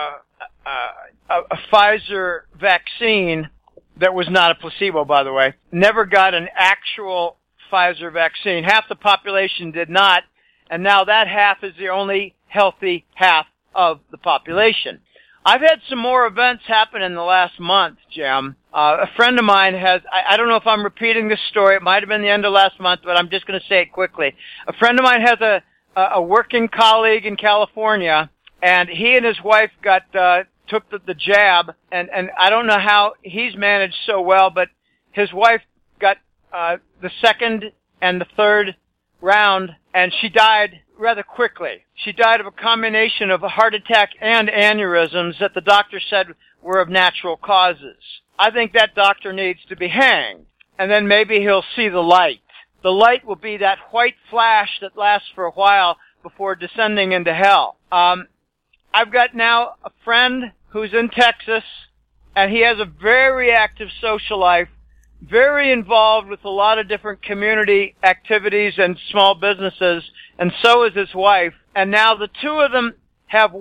a Pfizer vaccine that was not a placebo, by the way, never got an actual Pfizer vaccine. Half the population did not, and now that half is the only healthy half of the population. I've had some more events happen in the last month, Jim. A friend of mine has, I don't know if I'm repeating this story, it might have been the end of last month, but I'm just going to say it quickly. A friend of mine has a working colleague in California, and he and his wife took the jab, and I don't know how he's managed so well, but his wife got the second and the third round, and she died rather quickly. She died of a combination of a heart attack and aneurysms that the doctor said were of natural causes. I think that doctor needs to be hanged, and then maybe he'll see the light. The light will be that white flash that lasts for a while before descending into hell. I've got now a friend who's in Texas, and he has a very active social life, very involved with a lot of different community activities and small businesses, and so is his wife. And now the two of them have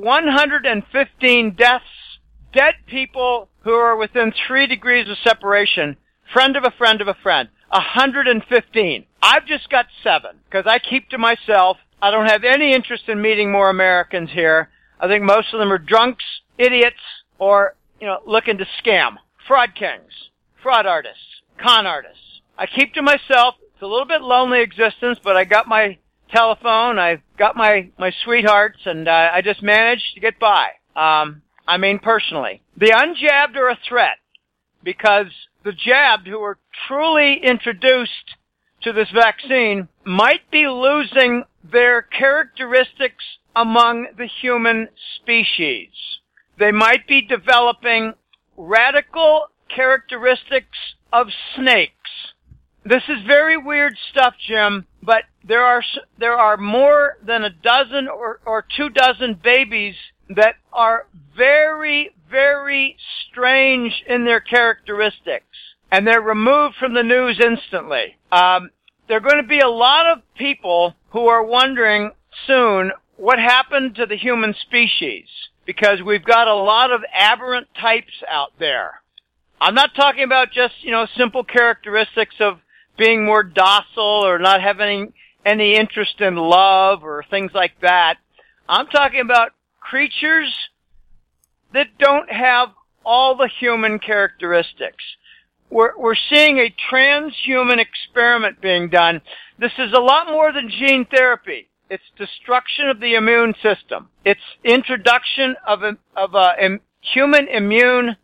115 deaths, dead people who are within 3 degrees of separation, friend of a friend of a friend, 115. I've just got 7, because I keep to myself. I don't have any interest in meeting more Americans here. I think most of them are drunks, idiots, or, looking to scam. Fraud kings, fraud artists, con artists. I keep to myself. It's a little bit lonely existence, but I got my telephone, I've got my sweethearts, and I just managed to get by. Personally. The unjabbed are a threat, because the jabbed who are truly introduced to this vaccine might be losing their characteristics among the human species. They might be developing radical characteristics of snakes. This is very weird stuff, Jim, but there are more than a dozen or 2 dozen babies that are very, very strange in their characteristics, and they're removed from the news instantly. There are going to be a lot of people who are wondering soon what happened to the human species, because we've got a lot of aberrant types out there. I'm not talking about just, simple characteristics of being more docile or not having any interest in love or things like that. I'm talking about creatures that don't have all the human characteristics. We're seeing a transhuman experiment being done. This is a lot more than gene therapy. It's destruction of the immune system. It's introduction of a human immune,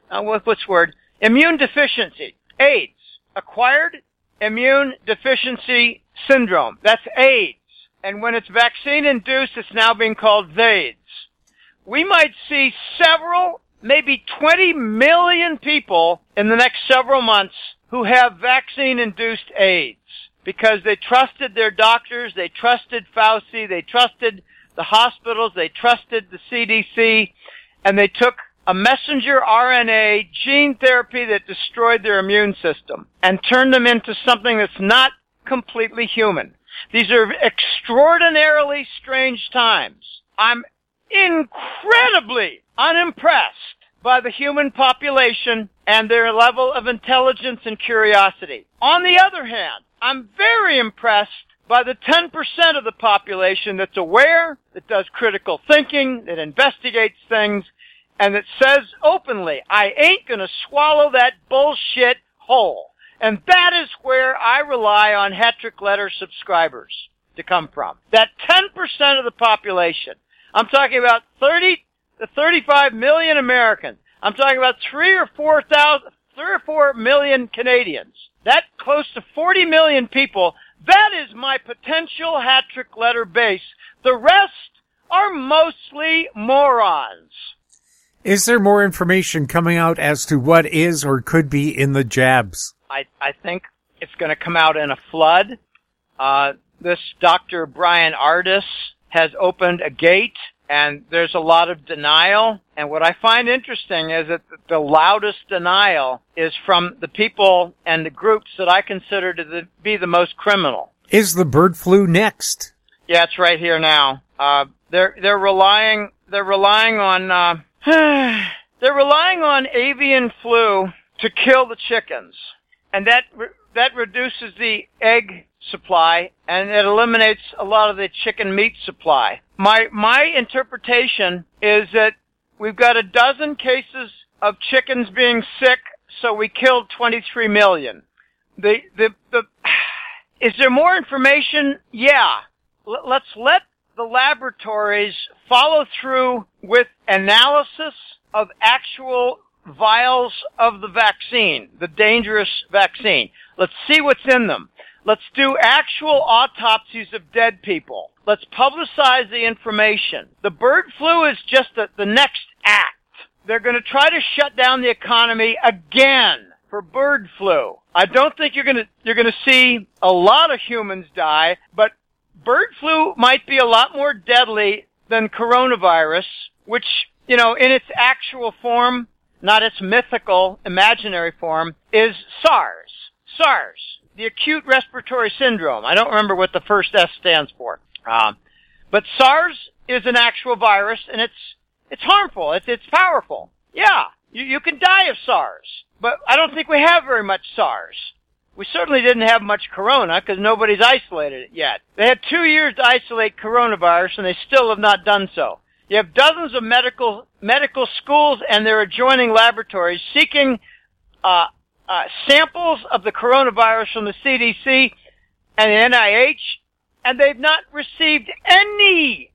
immune deficiency. AIDS. Acquired immune deficiency syndrome. That's AIDS. And when it's vaccine-induced, it's now being called VAIDS. We might see maybe 20 million people in the next several months who have vaccine-induced AIDS because they trusted their doctors, they trusted Fauci, they trusted the hospitals, they trusted the CDC, and they took a messenger RNA gene therapy that destroyed their immune system and turned them into something that's not completely human. These are extraordinarily strange times. I'm incredibly unimpressed by the human population and their level of intelligence and curiosity. On the other hand, I'm very impressed by the 10% of the population that's aware, that does critical thinking, that investigates things, and that says openly, I ain't gonna swallow that bullshit whole. And that is where I rely on Hat-Trick Letter subscribers to come from. That 10% of the population. I'm talking about 30 to 35 million Americans. I'm talking about 3 or 4 million Canadians. That close to 40 million people. That is my potential Hat-Trick Letter base. The rest are mostly morons. Is there more information coming out as to what is or could be in the jabs? I think it's going to come out in a flood. This Dr. Brian Ardis has opened a gate, and there's a lot of denial. And what I find interesting is that the loudest denial is from the people and the groups that I consider to be the most criminal. Is the bird flu next? Yeah, it's right here now. They're relying on they're relying on avian flu to kill the chickens. And that reduces the egg supply, and it eliminates a lot of the chicken meat supply. My interpretation is that we've got a dozen cases of chickens being sick, so we killed 23 million. Is there more information? Yeah. Let's let the laboratories follow through with analysis of actual vials of the vaccine, the dangerous vaccine. Let's see what's in them. Let's do actual autopsies of dead people. Let's publicize the information. The bird flu is just the next act. They're going to try to shut down the economy again for bird flu. I don't think you're going to see a lot of humans die, but bird flu might be a lot more deadly than coronavirus, which, in its actual form, not its mythical, imaginary form, is SARS. SARS, the acute respiratory syndrome. I don't remember what the first S stands for. But SARS is an actual virus, and it's harmful. It's powerful. Yeah, you can die of SARS. But I don't think we have very much SARS. We certainly didn't have much corona because nobody's isolated it yet. They had 2 years to isolate coronavirus, and they still have not done so. You have dozens of medical schools and their adjoining laboratories seeking samples of the coronavirus from the CDC and the NIH, and they've not received any.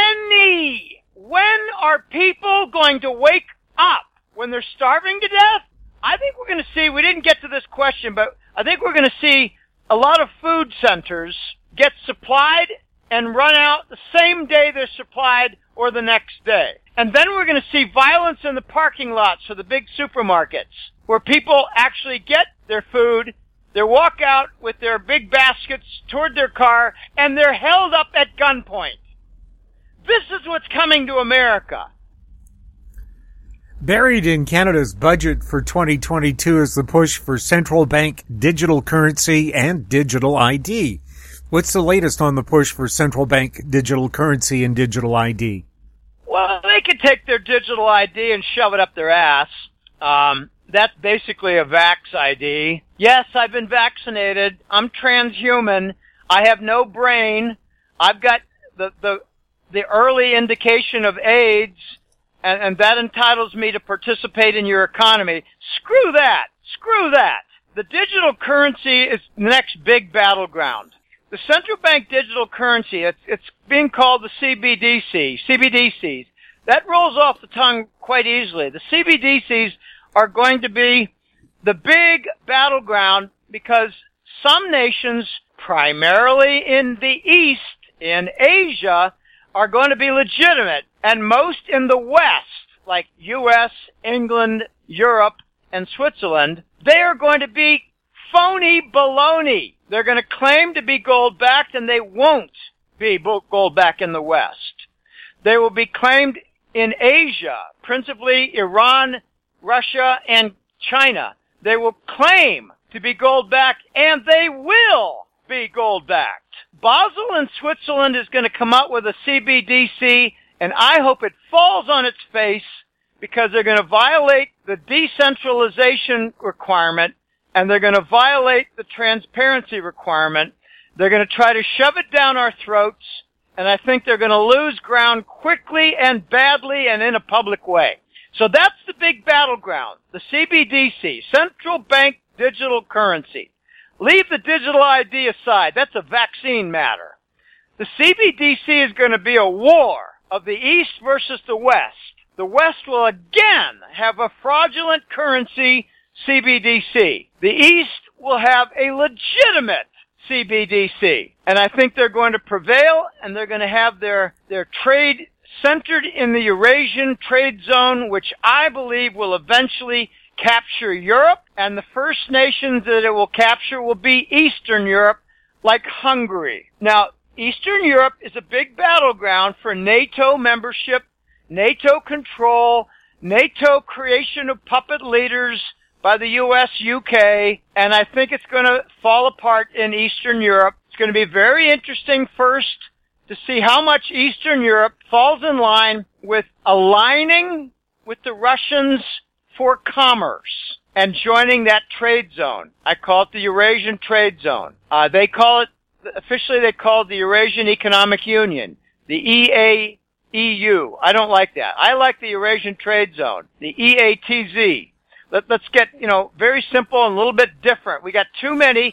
When are people going to wake up? When they're starving to death? I think we're going to see, we didn't get to this question, but I think we're going to see a lot of food centers get supplied and run out the same day they're supplied or the next day. And then we're going to see violence in the parking lots for the big supermarkets where people actually get their food, they walk out with their big baskets toward their car, and they're held up at gunpoint. This is what's coming to America. Buried in Canada's budget for 2022 is the push for central bank digital currency and digital ID. What's the latest on the push for central bank digital currency and digital ID? Well, they could take their digital ID and shove it up their ass. That's basically a vax ID. Yes, I've been vaccinated. I'm transhuman. I have no brain. I've got the early indication of AIDS, and that entitles me to participate in your economy. Screw that. Screw that. The digital currency is the next big battleground. The central bank digital currency, it's being called the CBDCs. That rolls off the tongue quite easily. The CBDCs are going to be the big battleground because some nations, primarily in the East, in Asia, are going to be legitimate, and most in the West, like U.S., England, Europe, and Switzerland, they are going to be phony baloney. They're going to claim to be gold-backed, and they won't be gold-backed in the West. They will be claimed in Asia, principally Iran, Russia, and China. They will claim to be gold-backed, and they will be gold-backed. Basel in Switzerland is going to come out with a CBDC, and I hope it falls on its face because they're going to violate the decentralization requirement, and they're going to violate the transparency requirement. They're going to try to shove it down our throats, and I think they're going to lose ground quickly and badly and in a public way. So that's the big battleground, the CBDC, Central Bank Digital Currency. Leave the digital ID aside. That's a vaccine matter. The CBDC is going to be a war of the East versus the West. The West will again have a fraudulent currency, CBDC. The East will have a legitimate CBDC. And I think they're going to prevail, and they're going to have their trade centered in the Eurasian trade zone, which I believe will eventually capture Europe, and the first nations that it will capture will be Eastern Europe, like Hungary. Now, Eastern Europe is a big battleground for NATO membership, NATO control, NATO creation of puppet leaders by the U.S., UK, and I think it's going to fall apart in Eastern Europe. It's going to be very interesting first to see how much Eastern Europe falls in line with aligning with the Russians for commerce and joining that trade zone. I call it the Eurasian trade zone. Officially they call it the Eurasian Economic Union, the EAEU. I don't like that. I like the Eurasian trade zone, the EATZ. Let's get, very simple and a little bit different. We have too many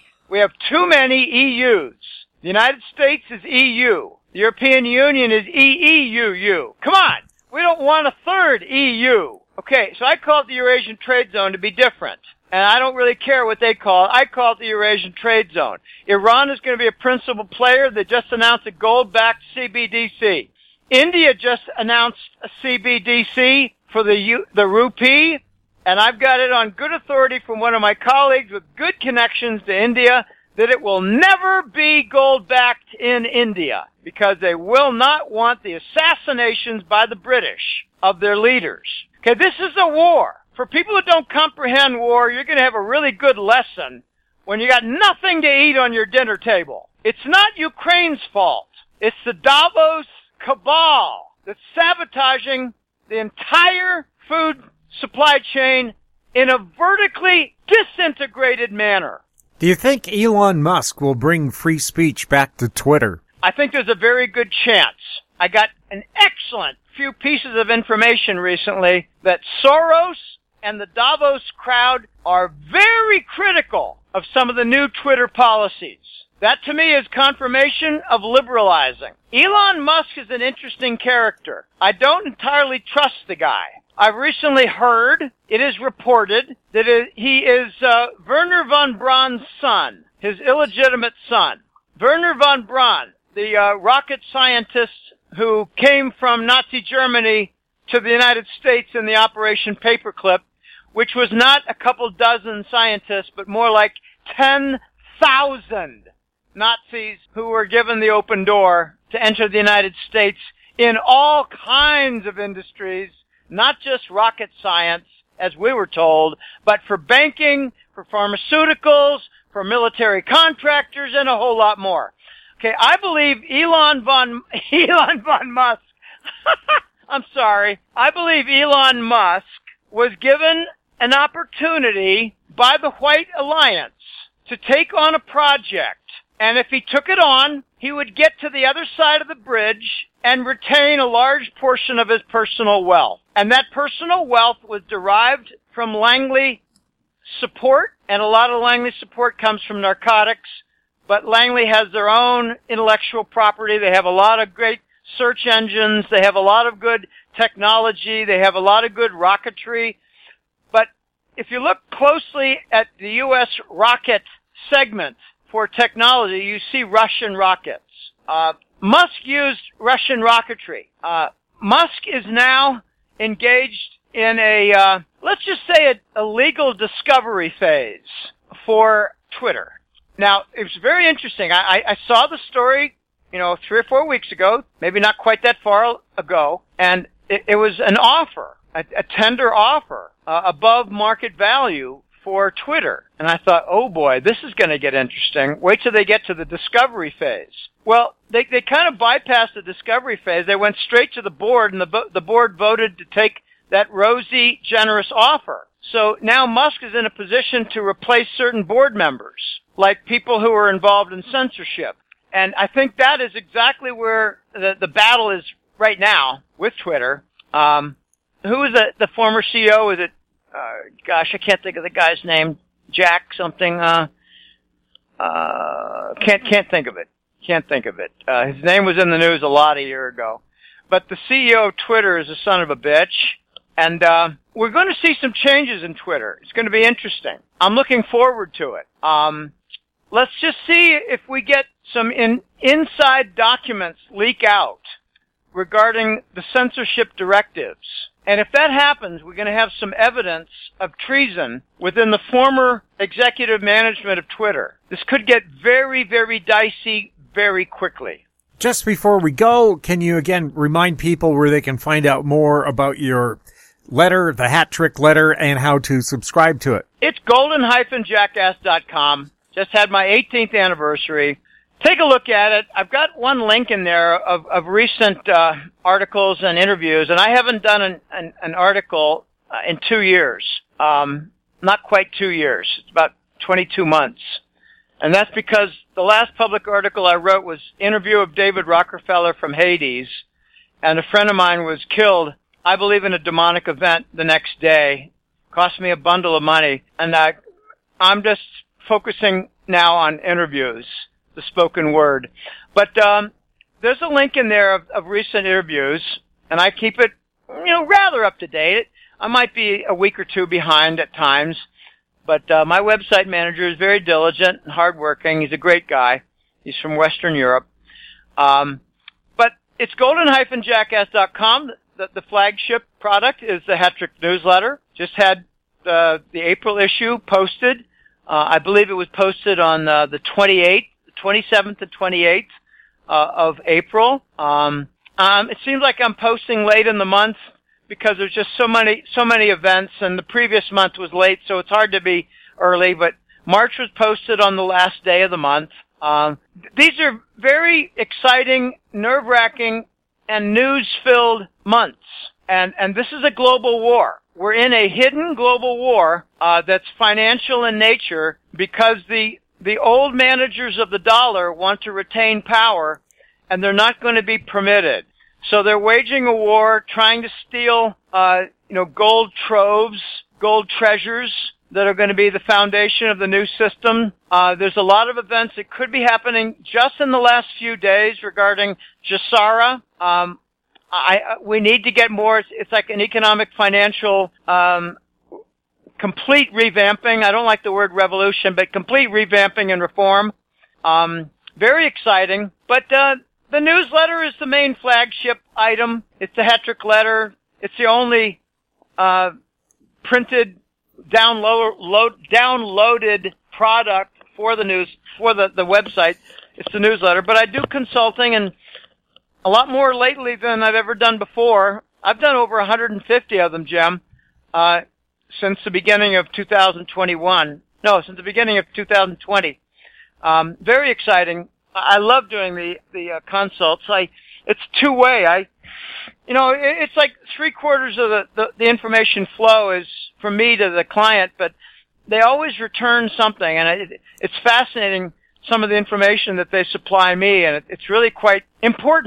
EUs. The United States is EU. The European Union is EEUU. Come on. We don't want a third EU. Okay, so I call it the Eurasian Trade Zone to be different. And I don't really care what they call it. I call it the Eurasian Trade Zone. Iran is going to be a principal player. They just announced a gold-backed CBDC. India just announced a CBDC for the rupee. And I've got it on good authority from one of my colleagues with good connections to India that it will never be gold-backed in India because they will not want the assassinations by the British of their leaders. Okay, this is a war. For people who don't comprehend war, you're going to have a really good lesson when you got nothing to eat on your dinner table. It's not Ukraine's fault. It's the Davos cabal that's sabotaging the entire food supply chain in a vertically disintegrated manner. Do you think Elon Musk will bring free speech back to Twitter? I think there's a very good chance. I got an excellent few pieces of information recently that Soros and the Davos crowd are very critical of some of the new Twitter policies. That to me is confirmation of liberalizing. Elon Musk is an interesting character. I don't entirely trust the guy. I've recently heard, it is reported, that he is Wernher von Braun's son, his illegitimate son. Wernher von Braun, the rocket scientist who came from Nazi Germany to the United States in the Operation Paperclip, which was not a couple dozen scientists, but more like 10,000 Nazis who were given the open door to enter the United States in all kinds of industries, not just rocket science, as we were told, but for banking, for pharmaceuticals, for military contractors, and a whole lot more. Okay, I believe Elon von Musk, I believe Elon Musk was given an opportunity by the White Alliance to take on a project. And if he took it on, he would get to the other side of the bridge and retain a large portion of his personal wealth. And that personal wealth was derived from Langley support, and a lot of Langley support comes from narcotics, but Langley has their own intellectual property. They have a lot of great search engines. They have a lot of good technology. They have a lot of good rocketry. But if you look closely at the U.S. rocket segment for technology, you see Russian rockets. Musk used Russian rocketry. Musk is now engaged in let's just say a legal discovery phase for Twitter. Now, it was very interesting. I saw the story, 3 or 4 weeks ago, maybe not quite that far ago, and it was an offer, a tender offer, above market value for Twitter. And I thought, oh boy, this is going to get interesting. Wait till they get to the discovery phase. Well, they kind of bypassed the discovery phase. They went straight to the board, and the board voted to take that rosy, generous offer. So now Musk is in a position to replace certain board members, like people who are involved in censorship. And I think that is exactly where the battle is right now with Twitter. Who is the former CEO? Is it, I can't think of the guy's name. Jack something. Can't think of it. His name was in the news a lot a year ago. But the CEO of Twitter is a son of a bitch. And we're going to see some changes in Twitter. It's going to be interesting. I'm looking forward to it. Let's just see if we get some inside documents leak out regarding the censorship directives. And if that happens, we're going to have some evidence of treason within the former executive management of Twitter. This could get very, very dicey very quickly. Just before we go, can you again remind people where they can find out more about your letter, the Hat Trick letter, and how to subscribe to it? It's golden-jackass.com. Just had my 18th anniversary. Take a look at it. I've got one link in there of recent articles and interviews, and I haven't done an article in 2 years. Not quite 2 years. It's about 22 months. And that's because the last public article I wrote was interview of David Rockefeller from Hades, and a friend of mine was killed, I believe, in a demonic event the next day. Cost me a bundle of money. And I'm just focusing now on interviews, the spoken word. But there's a link in there of recent interviews, and I keep it, rather up to date. I might be a week or two behind at times, but my website manager is very diligent and hardworking. He's a great guy. He's from Western Europe. But it's golden-jackass.com. The flagship product is the Hat Trick newsletter. Just had the April issue posted. I believe it was posted on the 27th and 28th of April. It seems like I'm posting late in the month because there's just so many events, and the previous month was late, so it's hard to be early. But March was posted on the last day of the month. These are very exciting, nerve-wracking, and news-filled months. And this is a global war. We're in a hidden global war that's financial in nature because the old managers of the dollar want to retain power, and they're not going to be permitted. So they're waging a war, trying to steal, gold troves, gold treasures that are going to be the foundation of the new system. There's a lot of events that could be happening just in the last few days regarding GESARA. We need to get more. It's like an economic, financial, complete revamping. I don't like the word revolution, but complete revamping and reform. Very exciting. But the newsletter is the main flagship item. It's the Hat Trick letter. It's the only printed, downloaded product for the website. It's the newsletter. But I do consulting, and a lot more lately than I've ever done before. I've done over 150 of them, Jim, since the beginning of 2021. No, since the beginning of 2020. Very exciting. I love doing the consults. It's two-way. It's like 3/4 of the information flow is from me to the client, but they always return something, and it's fascinating, some of the information that they supply me, and it's really quite important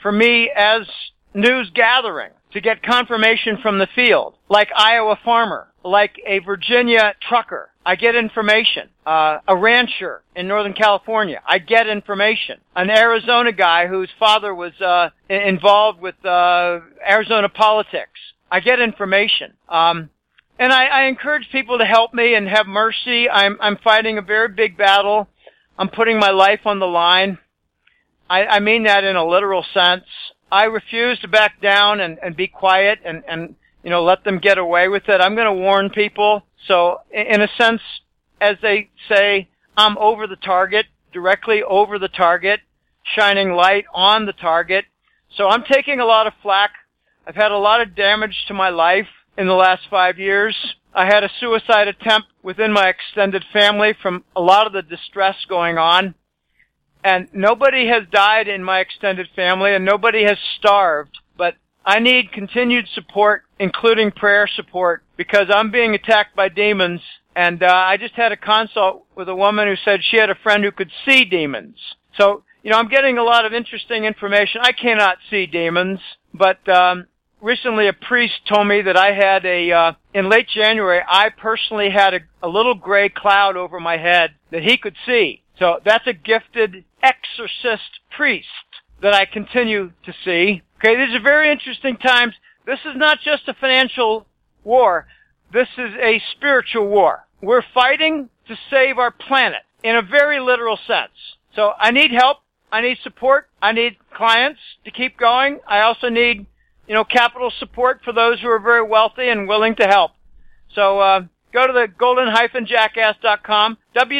for me as news gathering to get confirmation from the field, like Iowa farmer, like a Virginia trucker. I get information. A rancher in Northern California, I get information. An Arizona guy whose father was involved with Arizona politics, I get information. And I encourage people to help me and have mercy. I'm fighting a very big battle. I'm putting my life on the line. I mean that in a literal sense. I refuse to back down and be quiet and let them get away with it. I'm going to warn people. So in a sense, as they say, I'm over the target, directly over the target, shining light on the target. So I'm taking a lot of flack. I've had a lot of damage to my life in the last 5 years. I had a suicide attempt within my extended family from a lot of the distress going on. And nobody has died in my extended family, and nobody has starved. But I need continued support, including prayer support, because I'm being attacked by demons. And I just had a consult with a woman who said she had a friend who could see demons. So, I'm getting a lot of interesting information. I cannot see demons, but recently a priest told me that I had in late January, I personally had a little gray cloud over my head that he could see. So that's a gifted exorcist priest that I continue to see. Okay, these are very interesting times. This is not just a financial war. This is a spiritual war. We're fighting to save our planet in a very literal sense. So I need help. I need support. I need clients to keep going. I also need, capital support for those who are very wealthy and willing to help. So, go to the golden-jackass.com,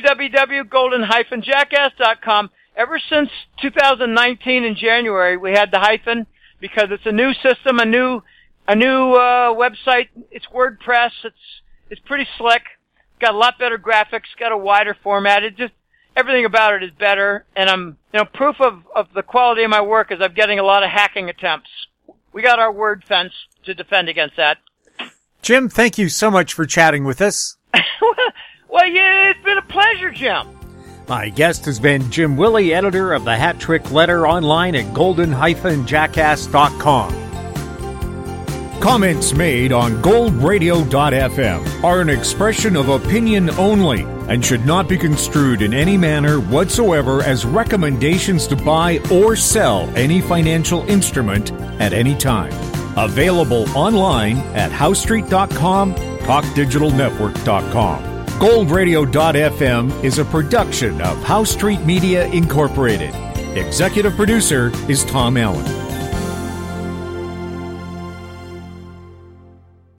www.golden-jackass.com. Ever since 2019 in January, we had the hyphen because it's a new system, a new website. It's WordPress. It's pretty slick. Got a lot better graphics. Got a wider format. Everything about it is better. And I'm, proof of the quality of my work is I'm getting a lot of hacking attempts. We got our word fence to defend against that. Jim, thank you so much for chatting with us. Well, yeah, it's been a pleasure, Jim. My guest has been Jim Willie, editor of the Hat Trick Letter, online at golden-jackass.com. Comments made on goldradio.fm are an expression of opinion only and should not be construed in any manner whatsoever as recommendations to buy or sell any financial instrument at any time. Available online at HoweStreet.com, TalkDigitalNetwork.com. GoldRadio.fm is a production of House Street Media Incorporated. Executive producer is Tom Allen.